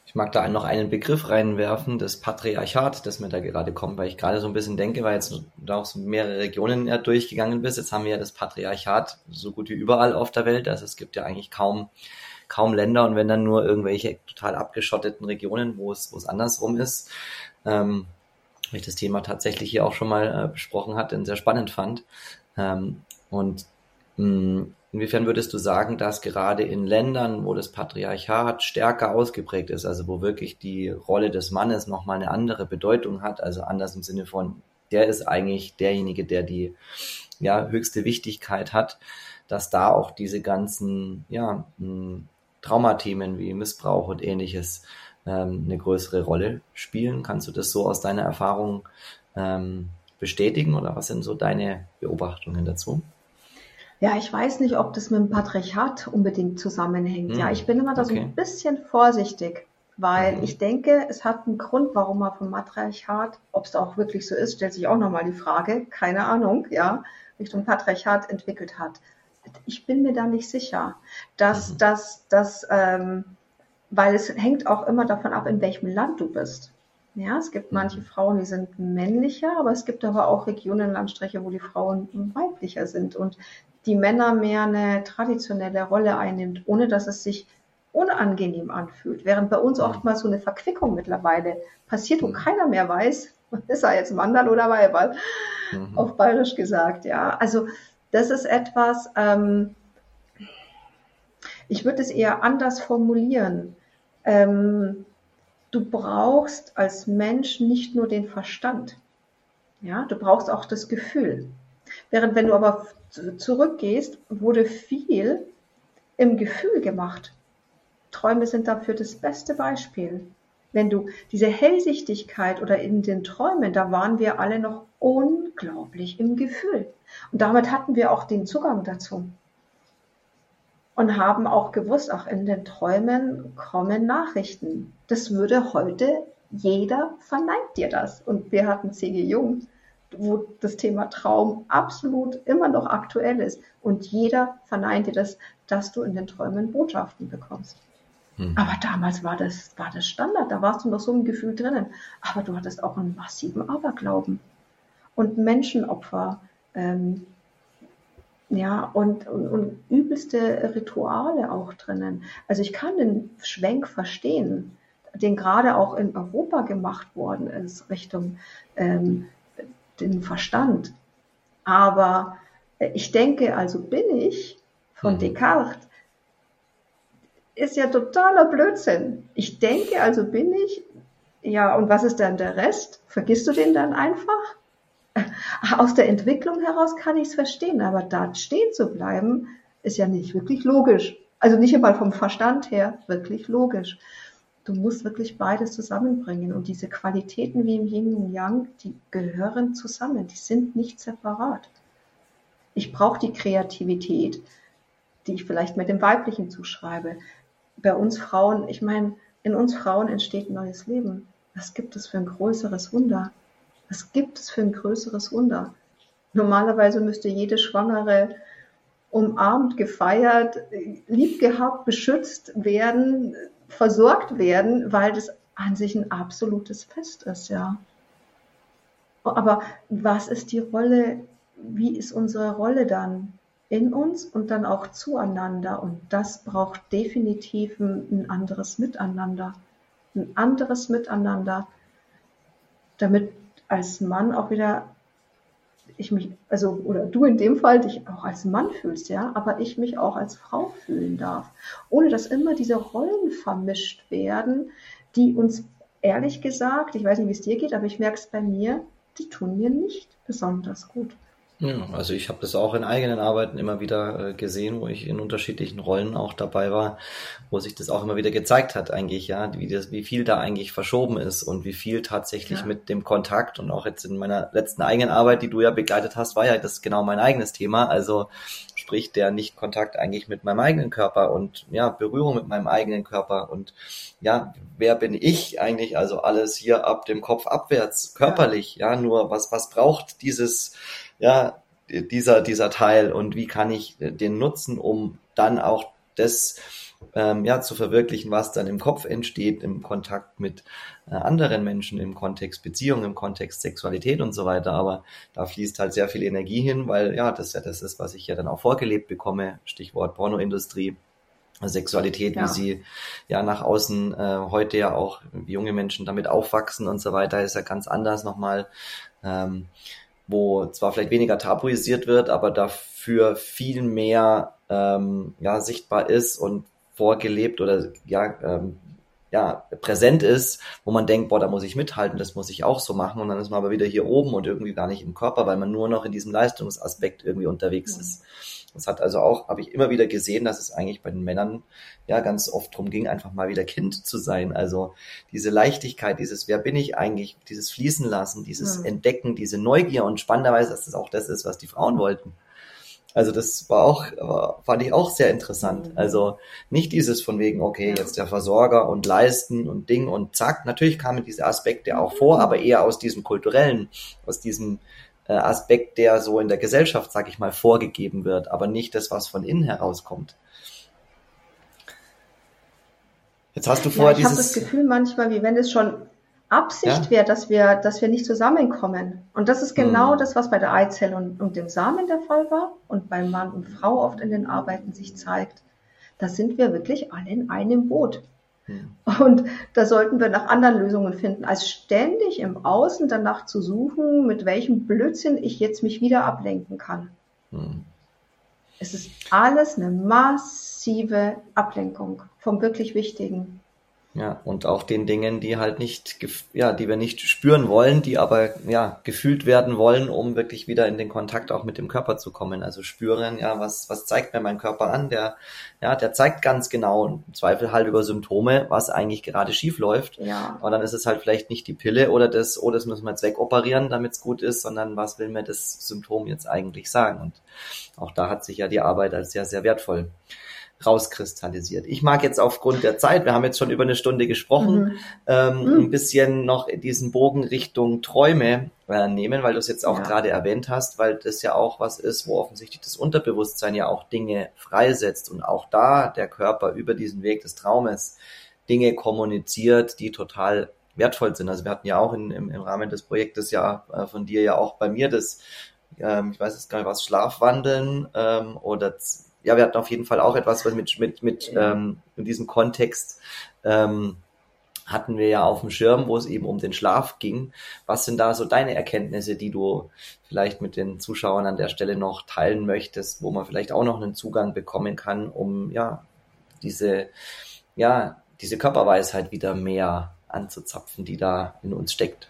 Ich mag da noch einen Begriff reinwerfen, das Patriarchat, das mir da gerade kommt, weil ich gerade so ein bisschen denke, weil jetzt da auch so mehrere Regionen ja durchgegangen bist. Jetzt haben wir ja das Patriarchat so gut wie überall auf der Welt. Also es gibt ja eigentlich kaum, kaum Länder und wenn dann nur irgendwelche total abgeschotteten Regionen, wo es, wo es andersrum ist. Ähm, weil ich das Thema tatsächlich hier auch schon mal äh, besprochen hatte und sehr spannend fand. Ähm, und mh, inwiefern würdest du sagen, dass gerade in Ländern, wo das Patriarchat stärker ausgeprägt ist, also wo wirklich die Rolle des Mannes nochmal eine andere Bedeutung hat, also anders im Sinne von, der ist eigentlich derjenige, der die ja, höchste Wichtigkeit hat, dass da auch diese ganzen ja, Traumathemen wie Missbrauch und ähnliches ähm, eine größere Rolle spielen? Kannst du das so aus deiner Erfahrung ähm, bestätigen oder was sind so deine Beobachtungen dazu? Ja, ich weiß nicht, ob das mit dem Patriarchat unbedingt zusammenhängt. Hm, Ja, ich bin immer da so okay. ein bisschen vorsichtig, weil Mhm. ich denke, es hat einen Grund, warum man vom Matriarchat, ob es auch wirklich so ist, stellt sich auch nochmal die Frage, keine Ahnung, ja, Richtung Patriarchat entwickelt hat. Ich bin mir da nicht sicher, dass Mhm. das, das, ähm, weil es hängt auch immer davon ab, in welchem Land du bist. Ja, es gibt manche Mhm. Frauen, die sind männlicher, aber es gibt aber auch Regionen, Landstriche, wo die Frauen weiblicher sind und die Männer mehr eine traditionelle Rolle einnimmt, ohne dass es sich unangenehm anfühlt. Während bei uns Mhm. oftmals so eine Verquickung mittlerweile passiert, wo Mhm. keiner mehr weiß, ist er jetzt Mann oder Weiberl, Mhm. auf Bayerisch gesagt, ja. Also das ist etwas, ähm, ich würde es eher anders formulieren. Ähm, du brauchst als Mensch nicht nur den Verstand, ja, du brauchst auch das Gefühl. Während wenn du aber zurückgehst, wurde viel im Gefühl gemacht. Träume sind dafür das beste Beispiel. Wenn du diese Hellsichtigkeit oder in den Träumen, da waren wir alle noch unglaublich im Gefühl. Und damit hatten wir auch den Zugang dazu. Und haben auch gewusst, ach, in den Träumen kommen Nachrichten. Das würde heute jeder verneint dir das. Und wir hatten C G Jung, wo das Thema Traum absolut immer noch aktuell ist. Und jeder verneint dir das, dass du in den Träumen Botschaften bekommst. Mhm. Aber damals war das, war das Standard, da warst du noch so im Gefühl drinnen. Aber du hattest auch einen massiven Aberglauben und Menschenopfer, ähm, ja, und, und, und übelste Rituale auch drinnen. Also ich kann den Schwenk verstehen, den gerade auch in Europa gemacht worden ist, Richtung ähm, den Verstand. Aber ich denke, also bin ich von Mhm. Descartes, ist ja totaler Blödsinn. Ich denke, also bin ich, ja, und was ist dann der Rest? Vergisst du den dann einfach? Aus der Entwicklung heraus kann ich es verstehen, aber da stehen zu bleiben, ist ja nicht wirklich logisch. Also nicht einmal vom Verstand her wirklich logisch. Du musst wirklich beides zusammenbringen und diese Qualitäten wie im Yin und Yang, die gehören zusammen, die sind nicht separat. Ich brauche die Kreativität, die ich vielleicht mit dem Weiblichen zuschreibe. Bei uns Frauen, ich meine, in uns Frauen entsteht ein neues Leben. Was gibt es für ein größeres Wunder? Was gibt es für ein größeres Wunder? Normalerweise müsste jede Schwangere umarmt, gefeiert, lieb gehabt, beschützt werden, versorgt werden, weil das an sich ein absolutes Fest ist, ja. Aber was ist die Rolle, wie ist unsere Rolle dann in uns und dann auch zueinander? Und das braucht definitiv ein, ein anderes Miteinander. Ein anderes Miteinander, damit als Mann auch wieder ich mich, also, oder du in dem Fall dich auch als Mann fühlst, ja, aber ich mich auch als Frau fühlen darf. Ohne dass immer diese Rollen vermischt werden, die uns ehrlich gesagt, ich weiß nicht, wie es dir geht, aber ich merke es bei mir, die tun mir nicht besonders gut. Ja, also ich habe das auch in eigenen Arbeiten immer wieder äh, gesehen, wo ich in unterschiedlichen Rollen auch dabei war, wo sich das auch immer wieder gezeigt hat eigentlich, ja, wie das, wie viel da eigentlich verschoben ist und wie viel tatsächlich Ja. mit dem Kontakt und auch jetzt in meiner letzten eigenen Arbeit, die du ja begleitet hast, war ja das genau mein eigenes Thema, also sprich der Nicht-Kontakt eigentlich mit meinem eigenen Körper und ja, Berührung mit meinem eigenen Körper und ja, wer bin ich eigentlich, also alles hier ab dem Kopf abwärts, körperlich, ja, nur was, was braucht dieses ja, dieser, dieser Teil und wie kann ich den nutzen, um dann auch das ähm, ja zu verwirklichen, was dann im Kopf entsteht, im Kontakt mit äh, anderen Menschen, im Kontext Beziehung, im Kontext Sexualität und so weiter. Aber da fließt halt sehr viel Energie hin, weil ja, das ja das ist, was ich ja dann auch vorgelebt bekomme, Stichwort Pornoindustrie. Sexualität, Ja. wie sie ja nach außen äh, heute ja auch, wie junge Menschen damit aufwachsen und so weiter, ist ja ganz anders nochmal, ähm, wo zwar vielleicht weniger tabuisiert wird, aber dafür viel mehr ähm, ja sichtbar ist und vorgelebt oder ja ähm, ja präsent ist, wo man denkt, boah, da muss ich mithalten, das muss ich auch so machen, und dann ist man aber wieder hier oben und irgendwie gar nicht im Körper, weil man nur noch in diesem Leistungsaspekt irgendwie unterwegs ist. Das hat also auch, habe ich immer wieder gesehen, dass es eigentlich bei den Männern ja ganz oft drum ging, einfach mal wieder Kind zu sein. Also diese Leichtigkeit, dieses wer bin ich eigentlich, dieses Fließen lassen, dieses Mhm. Entdecken, diese Neugier, und spannenderweise, dass das auch das ist, was die Frauen wollten. Also das war auch, war, fand ich auch sehr interessant. Mhm. Also nicht dieses von wegen, okay, Ja. jetzt der Versorger und leisten und Ding und zack. Natürlich kamen diese Aspekte auch vor, aber eher aus diesem kulturellen, aus diesem äh, Aspekt, der so in der Gesellschaft, sag ich mal, vorgegeben wird, aber nicht das, was von innen herauskommt. Jetzt hast du Ja, vorher ich habe das dieses, Gefühl manchmal, wie wenn es schon Absicht ja, wäre, dass wir, dass wir nicht zusammenkommen. Und das ist genau hm, das, was bei der Eizelle und, und dem Samen der Fall war und bei Mann und Frau oft in den Arbeiten sich zeigt. Da sind wir wirklich alle in einem Boot. hm, Und da sollten wir nach anderen Lösungen finden, als ständig im Außen danach zu suchen, mit welchem Blödsinn ich jetzt mich wieder ablenken kann. hm. Es ist alles eine massive Ablenkung vom wirklich Wichtigen. Ja, und auch den Dingen, die halt nicht, gef- ja, die wir nicht spüren wollen, die aber, ja, gefühlt werden wollen, um wirklich wieder in den Kontakt auch mit dem Körper zu kommen. Also spüren, ja, was, was zeigt mir mein Körper an? Der, ja, der zeigt ganz genau, im Zweifel halt über Symptome, was eigentlich gerade schief läuft. Ja, Aber dann ist es halt vielleicht nicht die Pille oder das, oh, das müssen wir jetzt wegoperieren, damit es gut ist, sondern was will mir das Symptom jetzt eigentlich sagen? Und auch da hat sich ja die Arbeit als sehr, sehr wertvoll rauskristallisiert. Ich mag jetzt aufgrund der Zeit, wir haben jetzt schon über eine Stunde gesprochen, mhm. ähm, Mhm. ein bisschen noch diesen Bogen Richtung Träume äh, nehmen, weil du es jetzt auch Ja. gerade erwähnt hast, weil das ja auch was ist, wo offensichtlich das Unterbewusstsein ja auch Dinge freisetzt und auch da der Körper über diesen Weg des Traumes Dinge kommuniziert, die total wertvoll sind. Also wir hatten ja auch in, im, im Rahmen des Projektes ja äh, von dir ja auch bei mir das, ähm, ich weiß jetzt gar nicht was, Schlafwandeln ähm, oder z- ja, wir hatten auf jeden Fall auch etwas, was mit mit mit Ja. ähm, in diesem Kontext ähm, hatten wir ja auf dem Schirm, wo es eben um den Schlaf ging. Was sind da so deine Erkenntnisse, die du vielleicht mit den Zuschauern an der Stelle noch teilen möchtest, wo man vielleicht auch noch einen Zugang bekommen kann, um ja diese ja diese Körperweisheit wieder mehr anzuzapfen, die da in uns steckt?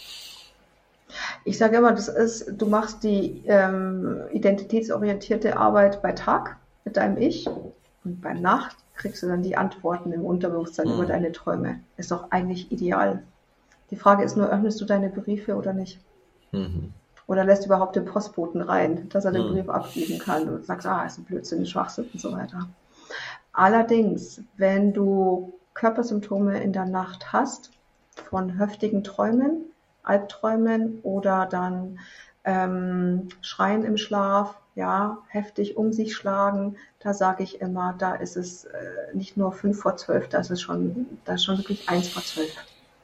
Ich sage immer, das ist, du machst die ähm, identitätsorientierte Arbeit bei Tag mit deinem Ich und bei Nacht kriegst du dann die Antworten im Unterbewusstsein Hm. über deine Träume. Ist doch eigentlich ideal. Die Frage ist nur, öffnest du deine Briefe oder nicht? Mhm. Oder lässt überhaupt den Postboten rein, dass er den Hm. Brief abgeben kann und sagst, ah, ist ein Blödsinn, Schwachsinn und so weiter. Allerdings, wenn du Körpersymptome in der Nacht hast, von heftigen Träumen, Albträumen oder dann ähm, Schreien im Schlaf, ja, heftig um sich schlagen, da sage ich immer, da ist es äh, nicht nur fünf vor zwölf, da ist es schon, da ist schon wirklich eins vor zwölf.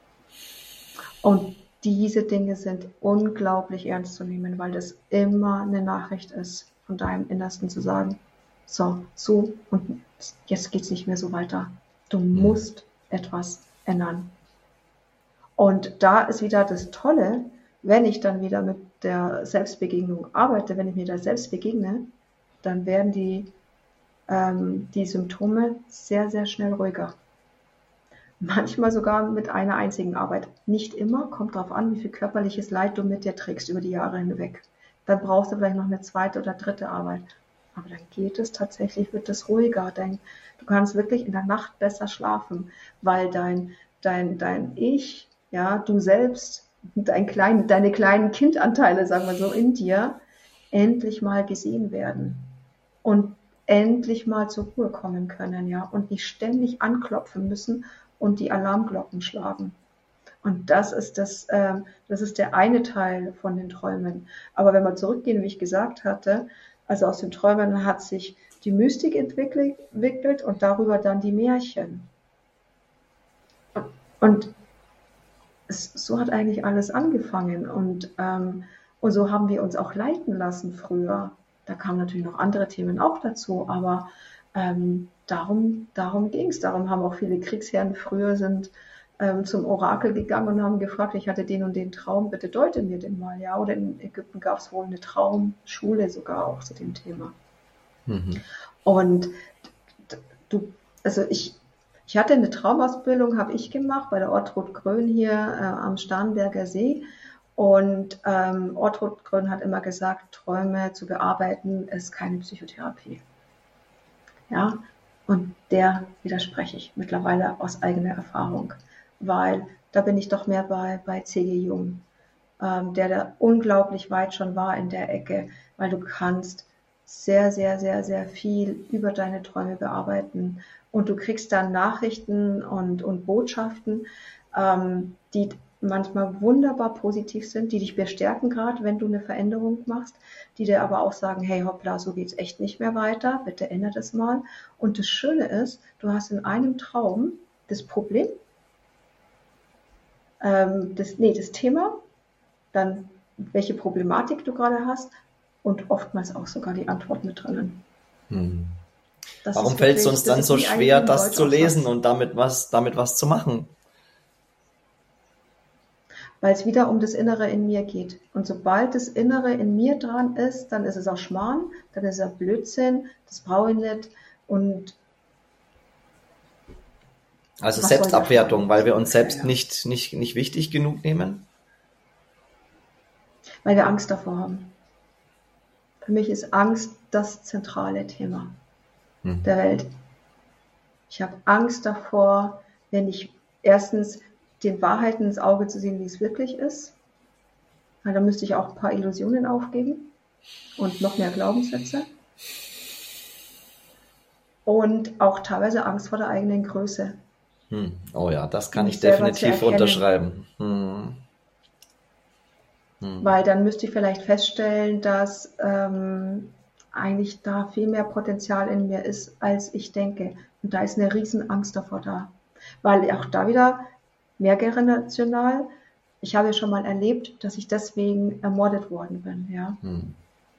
Und diese Dinge sind unglaublich ernst zu nehmen, weil das immer eine Nachricht ist, von deinem Innersten zu sagen, so, so und jetzt geht's nicht mehr so weiter. Du musst etwas ändern. Und da ist wieder das Tolle, wenn ich dann wieder mit der Selbstbegegnung arbeite, wenn ich mir da selbst begegne, dann werden die, ähm, die Symptome sehr, sehr schnell ruhiger. Manchmal sogar mit einer einzigen Arbeit. Nicht immer, kommt darauf an, wie viel körperliches Leid du mit dir trägst über die Jahre hinweg. Dann brauchst du vielleicht noch eine zweite oder dritte Arbeit. Aber dann geht es tatsächlich, wird es ruhiger. Dein, du kannst wirklich in der Nacht besser schlafen, weil dein, dein, dein Ich, ja, du selbst, dein klein, deine kleinen Kindanteile, sagen wir so, in dir, endlich mal gesehen werden. Und endlich mal zur Ruhe kommen können, ja, und nicht ständig anklopfen müssen und die Alarmglocken schlagen. Und das ist das, ähm, das ist der eine Teil von den Träumen. Aber wenn wir zurückgehen, wie ich gesagt hatte, Also aus den Träumen hat sich die Mystik entwickelt, entwickelt und darüber dann die Märchen. Und es, so hat eigentlich alles angefangen. Und, ähm, und so haben wir uns auch leiten lassen früher. Da kamen natürlich noch andere Themen auch dazu, aber ähm, darum, darum ging es. Darum haben auch viele Kriegsherren früher sind ähm, zum Orakel gegangen und haben gefragt, ich hatte den und den Traum, bitte deute mir den mal. Ja? Oder in Ägypten gab es wohl eine Traumschule sogar auch zu dem Thema. Mhm. Und du, also ich, ich hatte eine Traumausbildung, habe ich gemacht bei der Ortrud Grön hier äh, am Starnberger See. Und ähm, Ortrud Grön hat immer gesagt, Träume zu bearbeiten ist keine Psychotherapie. Ja, und der widerspreche ich mittlerweile aus eigener Erfahrung, weil da bin ich doch mehr bei, bei C G Jung, ähm, der da unglaublich weit schon war in der Ecke, weil du kannst sehr, sehr, sehr, sehr viel über deine Träume bearbeiten und du kriegst dann Nachrichten und, und Botschaften, ähm, die manchmal wunderbar positiv sind, die dich bestärken, gerade wenn du eine Veränderung machst, die dir aber auch sagen, hey hoppla, so geht's echt nicht mehr weiter, bitte ändert es mal. Und das Schöne ist, du hast in einem Traum das Problem, ähm, das, nee, das Thema, dann welche Problematik du gerade hast und oftmals auch sogar die Antwort mit drinnen. Hm. Warum fällt es uns dann so schwer, das zu lesen und damit was, damit was zu machen? Weil es wieder um das Innere in mir geht. Und sobald das Innere in mir dran ist, dann ist es auch Schmarrn, dann ist es Blödsinn, das brauche ich nicht. Und also Selbstabwertung, weil wir uns selbst ja, ja. nicht, nicht, nicht wichtig genug nehmen? Weil wir Angst davor haben. Für mich ist Angst das zentrale Thema hm. der Welt. Ich habe Angst davor, wenn ich erstens den Wahrheiten ins Auge zu sehen, wie es wirklich ist. Weil da müsste ich auch ein paar Illusionen aufgeben und noch mehr Glaubenssätze. Und auch teilweise Angst vor der eigenen Größe. Hm. Oh ja, das kann ich definitiv unterschreiben. Hm. Hm. Weil dann müsste ich vielleicht feststellen, dass ähm, eigentlich da viel mehr Potenzial in mir ist, als ich denke. Und da ist eine riesen Angst davor da. Weil auch da wieder mehrgenerational. Ich habe ja schon mal erlebt, dass ich deswegen ermordet worden bin, ja. Hm.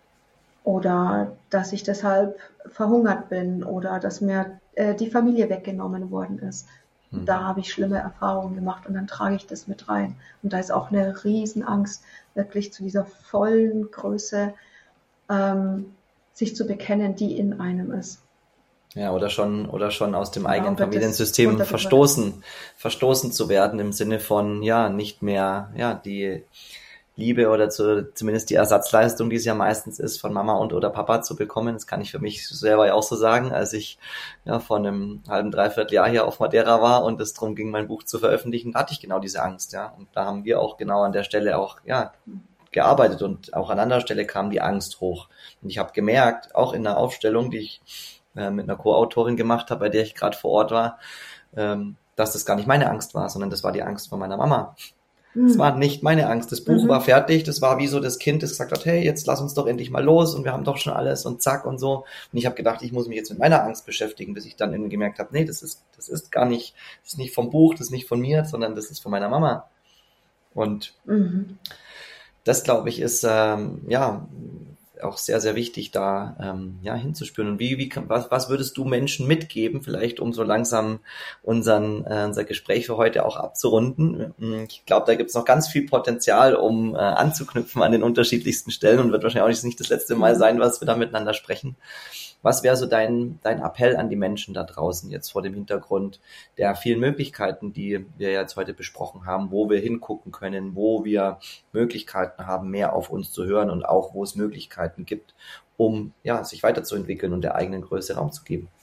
Oder dass ich deshalb verhungert bin oder dass mir äh, die Familie weggenommen worden ist. Hm. Da habe ich schlimme Erfahrungen gemacht und dann trage ich das mit rein. Und da ist auch eine Riesenangst, wirklich zu dieser vollen Größe ähm, sich zu bekennen, die in einem ist. Ja, oder schon, oder schon aus dem eigenen genau, Familiensystem verstoßen, verstoßen zu werden im Sinne von, ja, nicht mehr, ja, die Liebe oder zu, zumindest die Ersatzleistung, die es ja meistens ist, von Mama und oder Papa zu bekommen. Das kann ich für mich selber ja auch so sagen, als ich ja vor einem halben, dreiviertel Jahr hier auf Madeira war und es darum ging, mein Buch zu veröffentlichen, da hatte ich genau diese Angst, ja. Und da haben wir auch genau an der Stelle auch, ja, gearbeitet und auch an anderer Stelle kam die Angst hoch. Und ich habe gemerkt, auch in der Aufstellung, die ich mit einer Co-Autorin gemacht habe, bei der ich gerade vor Ort war, dass das gar nicht meine Angst war, sondern das war die Angst von meiner Mama. Mhm. Das war nicht meine Angst. Das Buch mhm. war fertig, das war wie so das Kind, das gesagt hat, hey, jetzt lass uns doch endlich mal los und wir haben doch schon alles und zack und so. Und ich habe gedacht, ich muss mich jetzt mit meiner Angst beschäftigen, bis ich dann irgendwie gemerkt habe, nee, das ist das ist gar nicht, das ist nicht vom Buch, das ist nicht von mir, sondern das ist von meiner Mama. Und mhm. das, glaube ich, ist ähm, ja auch sehr, sehr wichtig, da ähm, ja hinzuspüren. Und wie, wie was, was würdest du Menschen mitgeben, vielleicht um so langsam unseren äh, unser Gespräch für heute auch abzurunden? Ich glaube, da gibt es noch ganz viel Potenzial, um äh, anzuknüpfen an den unterschiedlichsten Stellen und wird wahrscheinlich auch nicht das letzte Mal sein, was wir da miteinander sprechen. Was wäre so dein, dein Appell an die Menschen da draußen jetzt vor dem Hintergrund der vielen Möglichkeiten, die wir jetzt heute besprochen haben, wo wir hingucken können, wo wir Möglichkeiten haben, mehr auf uns zu hören und auch, wo es Möglichkeiten gibt, um ja, sich weiterzuentwickeln und der eigenen Größe Raum zu geben?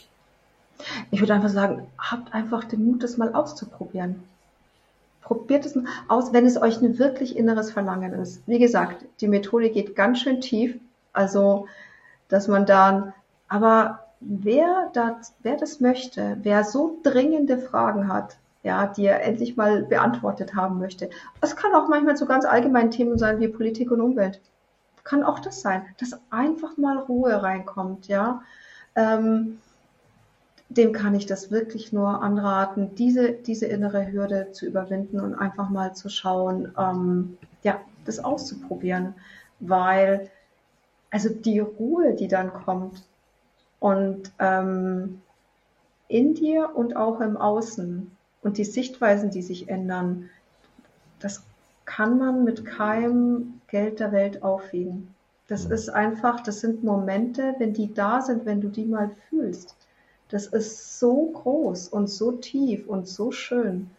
Ich würde einfach sagen, habt einfach den Mut, das mal auszuprobieren. Probiert es mal aus, wenn es euch ein wirklich inneres Verlangen ist. Wie gesagt, die Methode geht ganz schön tief, also dass man dann, aber wer das, wer das möchte, wer so dringende Fragen hat, ja, die er endlich mal beantwortet haben möchte. Es kann auch manchmal zu ganz allgemeinen Themen sein wie Politik und Umwelt. kann auch das sein, dass einfach mal Ruhe reinkommt, ja. Ähm, dem kann ich das wirklich nur anraten, diese, diese innere Hürde zu überwinden und einfach mal zu schauen, ähm, ja, das auszuprobieren, weil, also die Ruhe, die dann kommt und ähm, in dir und auch im Außen und die Sichtweisen, die sich ändern, das kann man mit keinem Geld der Welt aufwiegen. Das ist einfach, das sind Momente, wenn die da sind, wenn du die mal fühlst. Das ist so groß und so tief und so schön.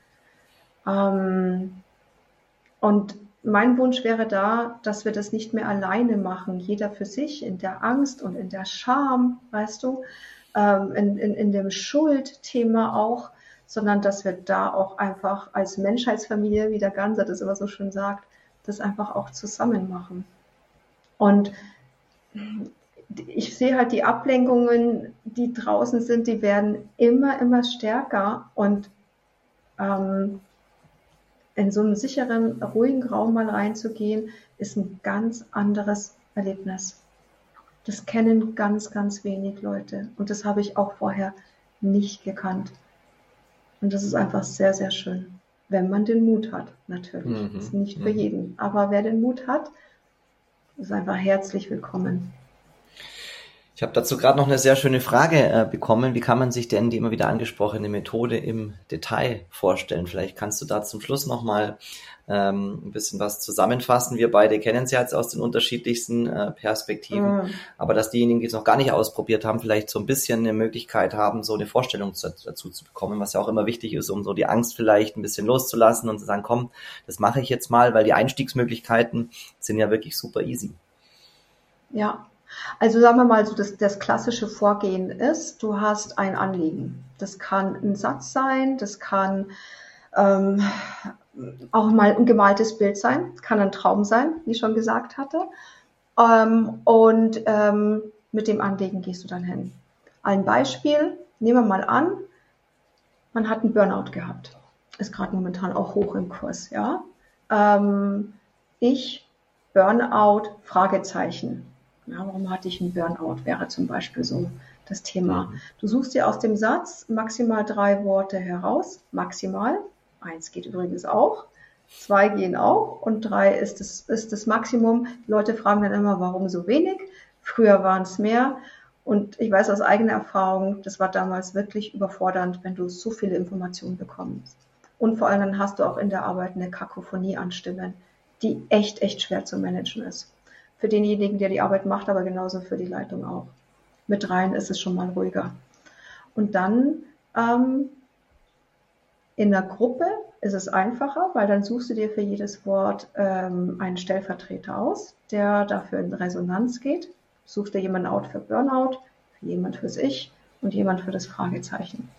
Ähm, und mein Wunsch wäre da, dass wir das nicht mehr alleine machen, jeder für sich, in der Angst und in der Scham, weißt du, ähm, in, in, in dem Schuldthema auch, sondern dass wir da auch einfach als Menschheitsfamilie, wie der Ganser das immer so schön sagt, das einfach auch zusammen machen. Und ich sehe halt die Ablenkungen, die draußen sind, die werden immer, immer stärker und ähm, in so einen sicheren, ruhigen Raum mal reinzugehen, ist ein ganz anderes Erlebnis. Das kennen ganz, ganz wenig Leute und das habe ich auch vorher nicht gekannt. Und das ist einfach sehr, sehr schön, wenn man den Mut hat, natürlich. Mhm. Das ist nicht für Mhm. jeden, aber wer den Mut hat, ist einfach herzlich willkommen. Ich habe dazu gerade noch eine sehr schöne Frage äh, bekommen. Wie kann man sich denn die immer wieder angesprochene Methode im Detail vorstellen? Vielleicht kannst du da zum Schluss nochmal ähm, ein bisschen was zusammenfassen. Wir beide kennen es ja jetzt aus den unterschiedlichsten äh, Perspektiven, Mm. aber dass diejenigen, die es noch gar nicht ausprobiert haben, vielleicht so ein bisschen eine Möglichkeit haben, so eine Vorstellung zu, dazu zu bekommen, was ja auch immer wichtig ist, um so die Angst vielleicht ein bisschen loszulassen und zu sagen, komm, das mache ich jetzt mal, weil die Einstiegsmöglichkeiten sind ja wirklich super easy. Ja, also sagen wir mal so, das, das klassische Vorgehen ist, du hast ein Anliegen. Das kann ein Satz sein, das kann ähm, auch mal ein gemaltes Bild sein, kann ein Traum sein, wie ich schon gesagt hatte. Ähm, und ähm, mit dem Anliegen gehst du dann hin. Ein Beispiel, nehmen wir mal an, man hat einen Burnout gehabt. Ist gerade momentan auch hoch im Kurs, ja. Ähm, ich, Burnout, Fragezeichen. Ja, warum hatte ich einen Burnout? Wäre zum Beispiel so das Thema. Du suchst dir aus dem Satz maximal drei Worte heraus. Maximal. Eins geht übrigens auch. Zwei gehen auch. Und drei ist das, ist das Maximum. Die Leute fragen dann immer, warum so wenig? Früher waren es mehr. Und ich weiß aus eigener Erfahrung, das war damals wirklich überfordernd, wenn du so viele Informationen bekommst. Und vor allem dann hast du auch in der Arbeit eine Kakophonie an Stimmen, die echt, echt schwer zu managen ist. Für denjenigen, der die Arbeit macht, aber genauso für die Leitung auch. Mit rein ist es schon mal ruhiger. Und dann ähm, in der Gruppe ist es einfacher, weil dann suchst du dir für jedes Wort ähm, einen Stellvertreter aus, der dafür in Resonanz geht. Suchst dir jemanden out für Burnout, für jemand fürs Ich und jemand für das Fragezeichen.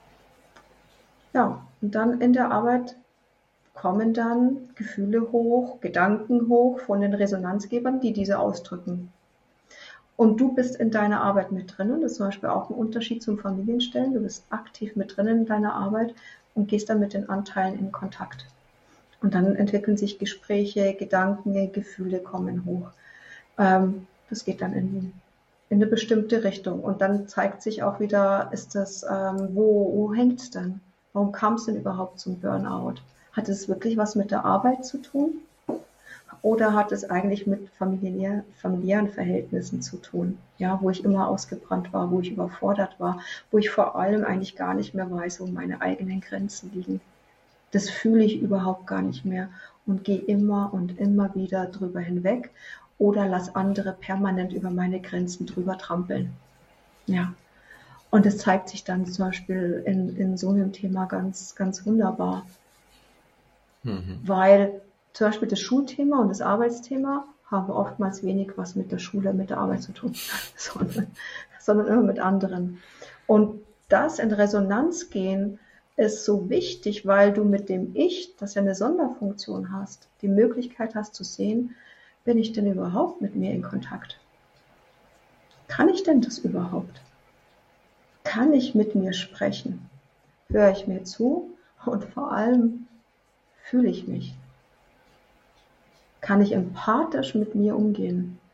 Ja, und dann in der Arbeit kommen dann Gefühle hoch, Gedanken hoch von den Resonanzgebern, die diese ausdrücken. Und du bist in deiner Arbeit mit drinnen, das ist zum Beispiel auch ein Unterschied zum Familienstellen, du bist aktiv mit drinnen in deiner Arbeit und gehst dann mit den Anteilen in Kontakt. Und dann entwickeln sich Gespräche, Gedanken, Gefühle kommen hoch. Ähm, das geht dann in, in eine bestimmte Richtung. Und dann zeigt sich auch wieder, ist das, ähm, wo, wo hängt es denn? Warum kam es denn überhaupt zum Burnout? Hat es wirklich was mit der Arbeit zu tun? Oder hat es eigentlich mit familiär, familiären Verhältnissen zu tun? Ja, wo ich immer ausgebrannt war, wo ich überfordert war, wo ich vor allem eigentlich gar nicht mehr weiß, wo meine eigenen Grenzen liegen. Das fühle ich überhaupt gar nicht mehr und gehe immer und immer wieder drüber hinweg oder lass andere permanent über meine Grenzen drüber trampeln. Ja. Und es zeigt sich dann zum Beispiel in, in so einem Thema ganz, ganz wunderbar. Mhm. Weil zum Beispiel das Schulthema und das Arbeitsthema haben oftmals wenig was mit der Schule, mit der Arbeit zu tun, sondern, sondern immer mit anderen. Und das in Resonanz gehen ist so wichtig, weil du mit dem Ich, das ja eine Sonderfunktion hast, die Möglichkeit hast zu sehen, bin ich denn überhaupt mit mir in Kontakt? Kann ich denn das überhaupt? Kann ich mit mir sprechen? Höre ich mir zu? Und vor allem fühle ich mich? Kann ich empathisch mit mir umgehen?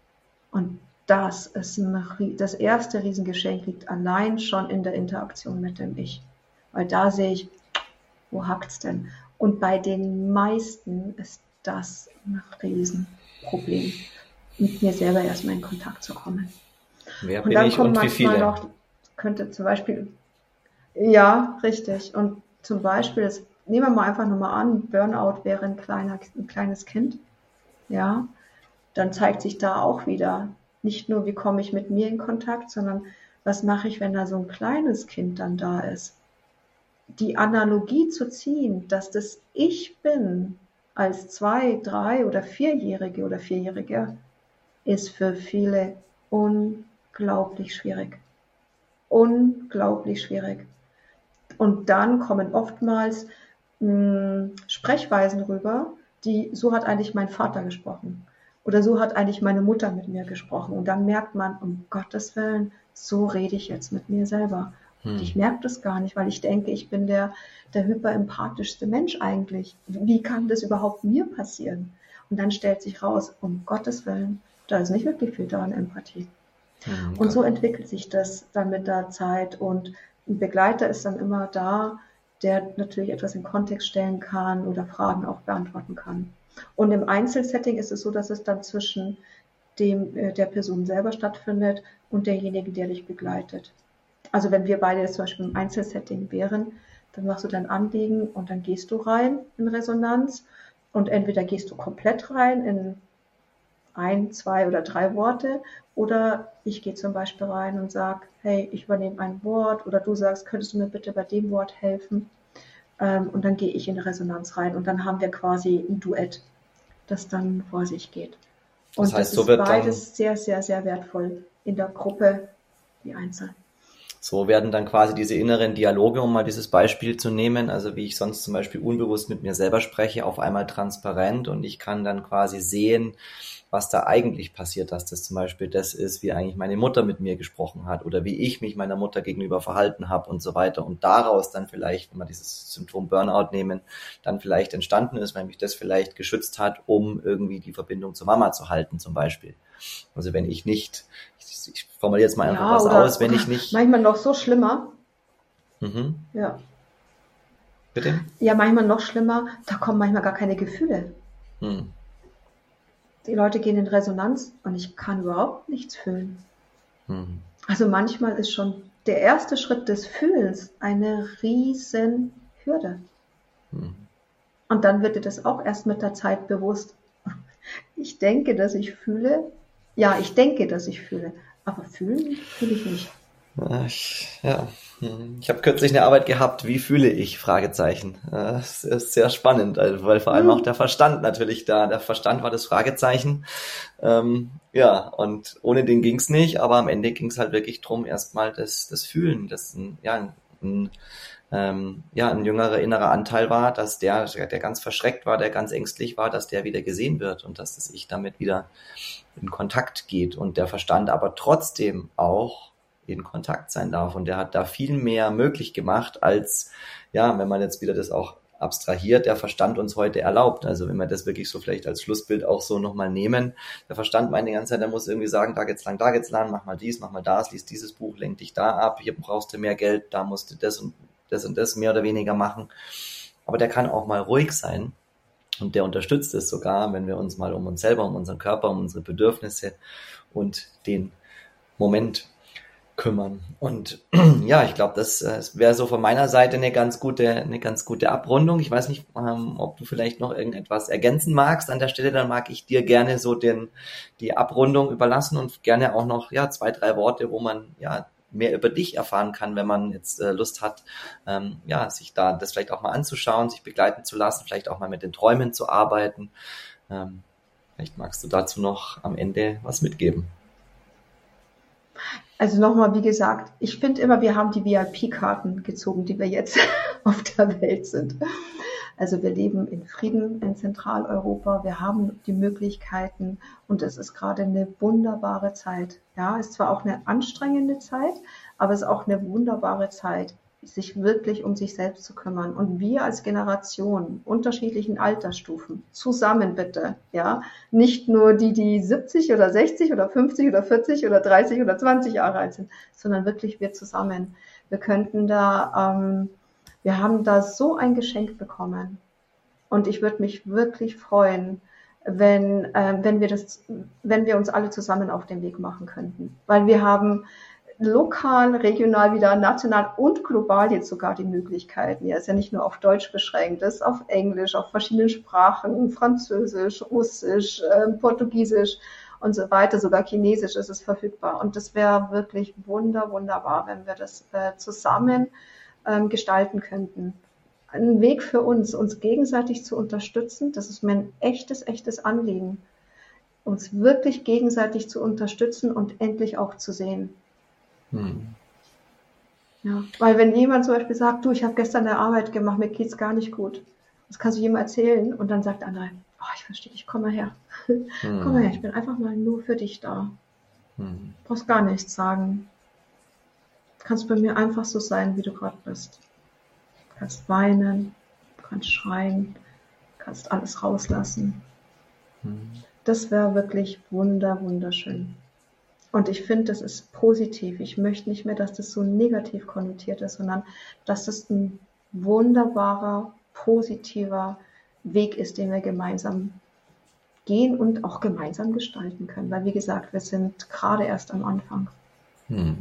Und das ist ein, das erste Riesengeschenk liegt allein schon in der Interaktion mit dem Ich. Weil da sehe ich, wo hackt's denn? Und bei den meisten ist das ein Riesenproblem, mit mir selber erstmal in Kontakt zu kommen. Wer Und bin dann ich kommt und wie manchmal viele? noch, könnte zum Beispiel, ja, richtig. Und zum Beispiel, das, nehmen wir mal einfach nochmal an, Burnout wäre ein, kleiner, ein kleines Kind. Ja, dann zeigt sich da auch wieder, nicht nur, wie komme ich mit mir in Kontakt, sondern was mache ich, wenn da so ein kleines Kind dann da ist. Die Analogie zu ziehen, dass das ich bin als zwei, drei oder vierjährige oder vierjährige, ist für viele unglaublich schwierig. Unglaublich schwierig. Und dann kommen oftmals mh, Sprechweisen rüber, die, so hat eigentlich mein Vater gesprochen. Oder so hat eigentlich meine Mutter mit mir gesprochen. Und dann merkt man, um Gottes Willen, so rede ich jetzt mit mir selber. Und ich merke das gar nicht, weil ich denke, ich bin der, der hyperempathischste Mensch eigentlich. Wie kann das überhaupt mir passieren? Und dann stellt sich raus, um Gottes Willen, da ist nicht wirklich viel da an Empathie. Hm, Und so Gott. entwickelt sich das dann mit der Zeit. Und ein Begleiter ist dann immer da, der natürlich etwas in Kontext stellen kann oder Fragen auch beantworten kann. Und im Einzelsetting ist es so, dass es dann zwischen dem, äh, der Person selber stattfindet und derjenigen, der dich begleitet. Also wenn wir beide jetzt zum Beispiel im Einzelsetting wären, dann machst du dein Anliegen und dann gehst du rein in Resonanz und entweder gehst du komplett rein in ein, zwei oder drei Worte oder ich gehe zum Beispiel rein und sage, hey, ich übernehme ein Wort oder du sagst, könntest du mir bitte bei dem Wort helfen? Ähm, und dann gehe ich in Resonanz rein und dann haben wir quasi ein Duett, das dann vor sich geht. Und Das heißt, das so ist wird dann, beides sehr, sehr, sehr wertvoll in der Gruppe wie einzeln. so werden dann quasi diese inneren Dialoge, um mal dieses Beispiel zu nehmen, also wie ich sonst zum Beispiel unbewusst mit mir selber spreche, auf einmal transparent und ich kann dann quasi sehen, was da eigentlich passiert, dass das zum Beispiel das ist, wie eigentlich meine Mutter mit mir gesprochen hat oder wie ich mich meiner Mutter gegenüber verhalten habe und so weiter. Und daraus dann vielleicht, wenn wir dieses Symptom Burnout nehmen, dann vielleicht entstanden ist, weil mich das vielleicht geschützt hat, um irgendwie die Verbindung zur Mama zu halten zum Beispiel. Also wenn ich nicht, ich, ich formuliere jetzt mal einfach Ja, was oder, aus, wenn oder ich nicht, manchmal noch so schlimmer. mhm, Ja. bitte? Ja, manchmal noch schlimmer, da kommen manchmal gar keine Gefühle. Hm. Die Leute gehen in Resonanz und ich kann überhaupt nichts fühlen. Hm. Also manchmal ist schon der erste Schritt des Fühlens eine riesen Hürde. Hm. Und dann wird dir das auch erst mit der Zeit bewusst. Ich denke, dass ich fühle. Ja, ich denke, dass ich fühle. Aber fühlen fühle ich nicht. Ich, ja, ich habe kürzlich eine Arbeit gehabt, wie fühle ich? Fragezeichen. Das ist sehr spannend, weil vor allem auch der Verstand natürlich da, der Verstand war das Fragezeichen. Ähm, ja, und ohne den ging's nicht, aber am Ende ging's halt wirklich drum, erstmal das, das Fühlen, das ein, ja, ein, ähm, ja, ein jüngerer innerer Anteil war, dass der, der ganz verschreckt war, der ganz ängstlich war, dass der wieder gesehen wird und dass das Ich damit wieder in Kontakt geht und der Verstand aber trotzdem auch in Kontakt sein darf. Und der hat da viel mehr möglich gemacht, als, ja, wenn man jetzt wieder das auch abstrahiert, der Verstand uns heute erlaubt. Also wenn wir das wirklich so vielleicht als Schlussbild auch so nochmal nehmen, der Verstand meint die ganze Zeit, der muss irgendwie sagen, da geht's lang, da geht's lang, mach mal dies, mach mal das, lies dieses Buch, lenk dich da ab, hier brauchst du mehr Geld, da musst du das und das und das mehr oder weniger machen. Aber der kann auch mal ruhig sein. Und der unterstützt es sogar, wenn wir uns mal um uns selber, um unseren Körper, um unsere Bedürfnisse und den Moment kümmern. Und ja, ich glaube, das, das wäre so von meiner Seite eine ganz gute, eine ganz gute Abrundung. Ich weiß nicht, ähm, ob du vielleicht noch irgendetwas ergänzen magst an der Stelle. Dann mag ich dir gerne so den die Abrundung überlassen und gerne auch noch ja zwei, drei Worte, wo man ja mehr über dich erfahren kann, wenn man jetzt äh, Lust hat, ähm, ja, sich da das vielleicht auch mal anzuschauen, sich begleiten zu lassen, vielleicht auch mal mit den Träumen zu arbeiten. Ähm, vielleicht magst du dazu noch am Ende was mitgeben. Also nochmal, wie gesagt, ich finde immer, wir haben die V I P-Karten gezogen, die wir jetzt auf der Welt sind. Also wir leben in Frieden in Zentraleuropa, wir haben die Möglichkeiten und es ist gerade eine wunderbare Zeit. Ja, es ist zwar auch eine anstrengende Zeit, aber es ist auch eine wunderbare Zeit. sich wirklich um sich selbst zu kümmern. Und wir als Generation, unterschiedlichen Altersstufen, zusammen bitte, ja, nicht nur die, die siebzig oder sechzig oder fünfzig oder vierzig oder dreißig oder zwanzig Jahre alt sind, sondern wirklich wir zusammen. Wir könnten da, ähm, wir haben da so ein Geschenk bekommen. Und ich würde mich wirklich freuen, wenn, äh, wenn wir das, wenn wir uns alle zusammen auf den Weg machen könnten. Weil wir haben lokal, regional, wieder national und global jetzt sogar die Möglichkeiten. Ja, ist ja nicht nur auf Deutsch beschränkt, ist auf Englisch, auf verschiedenen Sprachen, Französisch, Russisch, äh, Portugiesisch und so weiter, sogar Chinesisch ist es verfügbar. Und das wäre wirklich wunder, wunderbar, wenn wir das äh, zusammen ähm, gestalten könnten. Ein Weg für uns, uns gegenseitig zu unterstützen, das ist mir ein echtes, echtes Anliegen, uns wirklich gegenseitig zu unterstützen und endlich auch zu sehen. Hm. Ja, weil wenn jemand zum Beispiel sagt, du, ich habe gestern eine Arbeit gemacht, mir geht's gar nicht gut, das kannst du jemandem erzählen und dann sagt einer, oh, ich verstehe dich, komm mal her, hm. komm mal her, ich bin einfach mal nur für dich da, hm. brauchst gar nichts sagen, kannst bei mir einfach so sein, wie du gerade bist, kannst weinen, kannst schreien, kannst alles rauslassen. Hm. Das wäre wirklich wunder, wunderschön. Und ich finde, das ist positiv. Ich möchte nicht mehr, dass das so negativ konnotiert ist, sondern dass das ein wunderbarer, positiver Weg ist, den wir gemeinsam gehen und auch gemeinsam gestalten können. Weil, wie gesagt, wir sind gerade erst am Anfang. Hm.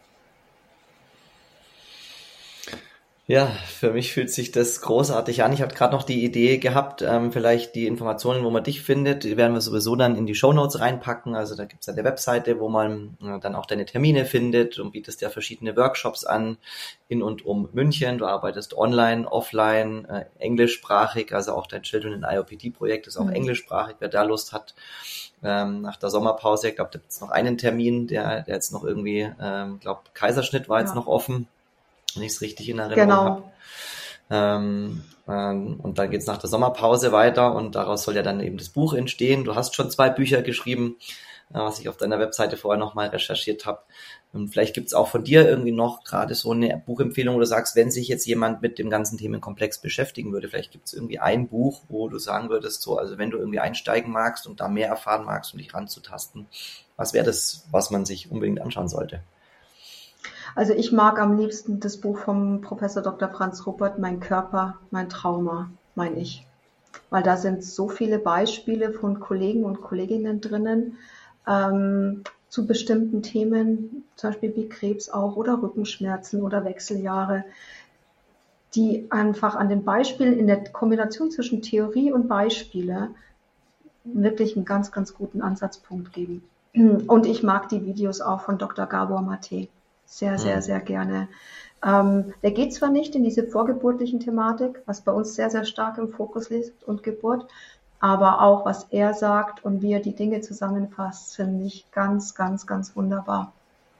Ja, für mich fühlt sich das großartig an. Ich habe gerade noch die Idee gehabt, ähm, vielleicht die Informationen, wo man dich findet, die werden wir sowieso dann in die Shownotes reinpacken. Also da gibt's eine Webseite, wo man äh, dann auch deine Termine findet und bietest ja verschiedene Workshops an in und um München. Du arbeitest online, offline, äh, englischsprachig, also auch dein Children in I O P D-Projekt ist auch mhm. englischsprachig, wer da Lust hat. Ähm, nach der Sommerpause, ich glaube, da gibt's noch einen Termin, der, der jetzt noch irgendwie, ähm, glaube Kaiserschnitt war jetzt ja. noch offen. Wenn ich es richtig in Erinnerung genau. habe. Ähm, ähm, und dann geht's nach der Sommerpause weiter und daraus soll ja dann eben das Buch entstehen. Du hast schon zwei Bücher geschrieben, äh, was ich auf deiner Webseite vorher nochmal recherchiert habe. Und vielleicht gibt's auch von dir irgendwie noch gerade so eine Buchempfehlung, wo du sagst, wenn sich jetzt jemand mit dem ganzen Themenkomplex beschäftigen würde, vielleicht gibt's irgendwie ein Buch, wo du sagen würdest, so, also wenn du irgendwie einsteigen magst und da mehr erfahren magst, um dich ranzutasten, was wäre das, was man sich unbedingt anschauen sollte? Also ich mag am liebsten das Buch vom Professor Doktor Franz Ruppert, Mein Körper, mein Trauma, mein Ich. Weil da sind so viele Beispiele von Kollegen und Kolleginnen drinnen ähm, zu bestimmten Themen, zum Beispiel wie Krebs auch oder Rückenschmerzen oder Wechseljahre, die einfach an den Beispielen in der Kombination zwischen Theorie und Beispiele wirklich einen ganz, ganz guten Ansatzpunkt geben. Und ich mag die Videos auch von Doktor Gabor Mate. Sehr, sehr, sehr gerne. Ähm, der geht zwar nicht in diese vorgeburtlichen Thematik, was bei uns sehr, sehr stark im Fokus liegt und Geburt, aber auch was er sagt und wie er die Dinge zusammenfasst, finde ich ganz, ganz, ganz wunderbar.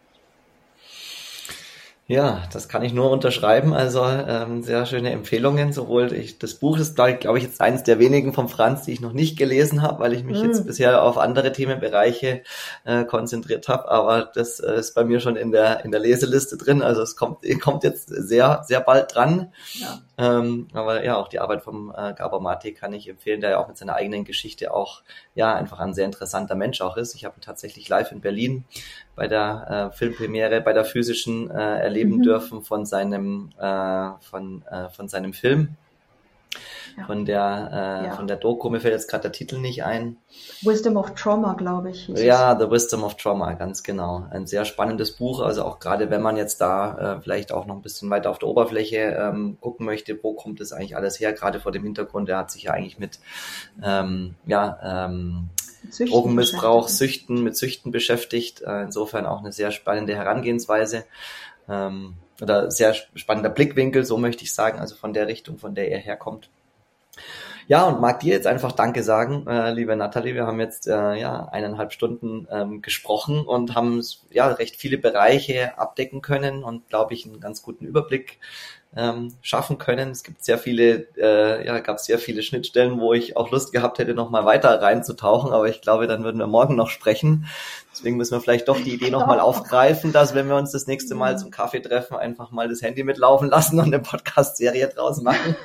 Ja, das kann ich nur unterschreiben. Also ähm, sehr schöne Empfehlungen. Sowohl ich, das Buch ist, glaube ich, jetzt eines der wenigen von Franz, die ich noch nicht gelesen habe, weil ich mich mm. jetzt bisher auf andere Themenbereiche äh, konzentriert habe. Aber das äh, ist bei mir schon in der in der Leseliste drin. Also es kommt kommt jetzt sehr sehr bald dran. Ja. Ähm, aber ja, auch die Arbeit vom äh, Gabor Mate kann ich empfehlen, der ja auch mit seiner eigenen Geschichte auch ja einfach ein sehr interessanter Mensch auch ist. Ich habe ihn tatsächlich live in Berlin bei der äh, Filmpremiere, bei der physischen äh, erleben mhm. dürfen von seinem äh, von äh, von seinem Film, ja. von der äh, ja. von der Doku. Mir fällt jetzt gerade der Titel nicht ein. Wisdom of Trauma, glaube ich. Ja, The Wisdom of Trauma, ganz genau. Ein sehr spannendes Buch. Also auch gerade wenn man jetzt da äh, vielleicht auch noch ein bisschen weiter auf der Oberfläche ähm, gucken möchte, wo kommt das eigentlich alles her? Gerade vor dem Hintergrund, er hat sich ja eigentlich mit ähm, ja ähm, Süchten Drogenmissbrauch, Süchten, mit Süchten beschäftigt. Insofern auch eine sehr spannende Herangehensweise ähm, oder sehr spannender Blickwinkel, so möchte ich sagen, also von der Richtung, von der er herkommt. Ja, und mag dir jetzt einfach Danke sagen, äh, liebe Nathalie. Wir haben jetzt äh, ja eineinhalb Stunden ähm, gesprochen und haben ja recht viele Bereiche abdecken können und, glaube ich, einen ganz guten Überblick ähm, schaffen können. Es gibt sehr viele, äh, ja, gab sehr viele Schnittstellen, wo ich auch Lust gehabt hätte, noch mal weiter reinzutauchen. Aber ich glaube, dann würden wir morgen noch sprechen. Deswegen müssen wir vielleicht doch die Idee noch mal aufgreifen, dass, wenn wir uns das nächste Mal zum Kaffee treffen, einfach mal das Handy mitlaufen lassen und eine Podcast-Serie draus machen.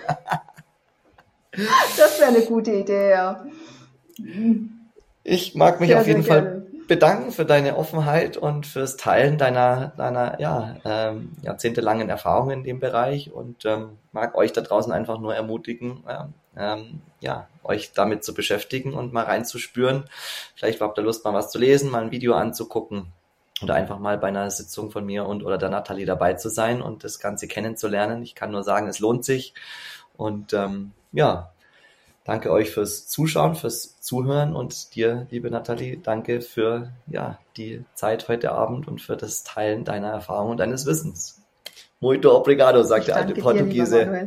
Das wäre eine gute Idee, ja. Ich mag mich Sehr, auf jeden sehr Fall gerne. bedanken für deine Offenheit und fürs Teilen deiner, deiner ja, ähm, jahrzehntelangen Erfahrungen in dem Bereich und ähm, mag euch da draußen einfach nur ermutigen, ähm, ja, euch damit zu beschäftigen und mal reinzuspüren. Vielleicht habt ihr Lust, mal was zu lesen, mal ein Video anzugucken oder einfach mal bei einer Sitzung von mir und oder der Nathalie dabei zu sein und das Ganze kennenzulernen. Ich kann nur sagen, es lohnt sich und ähm, ja, danke euch fürs Zuschauen, fürs Zuhören und dir, liebe Nathalie, danke für ja, die Zeit heute Abend und für das Teilen deiner Erfahrung und deines Wissens. Muito obrigado, sagt der alte Portugiese.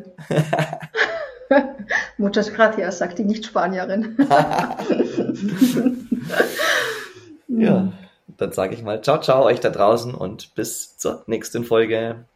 Muchas gracias, sagt die Nicht-Spanierin. Ja, dann sage ich mal ciao, ciao euch da draußen und bis zur nächsten Folge.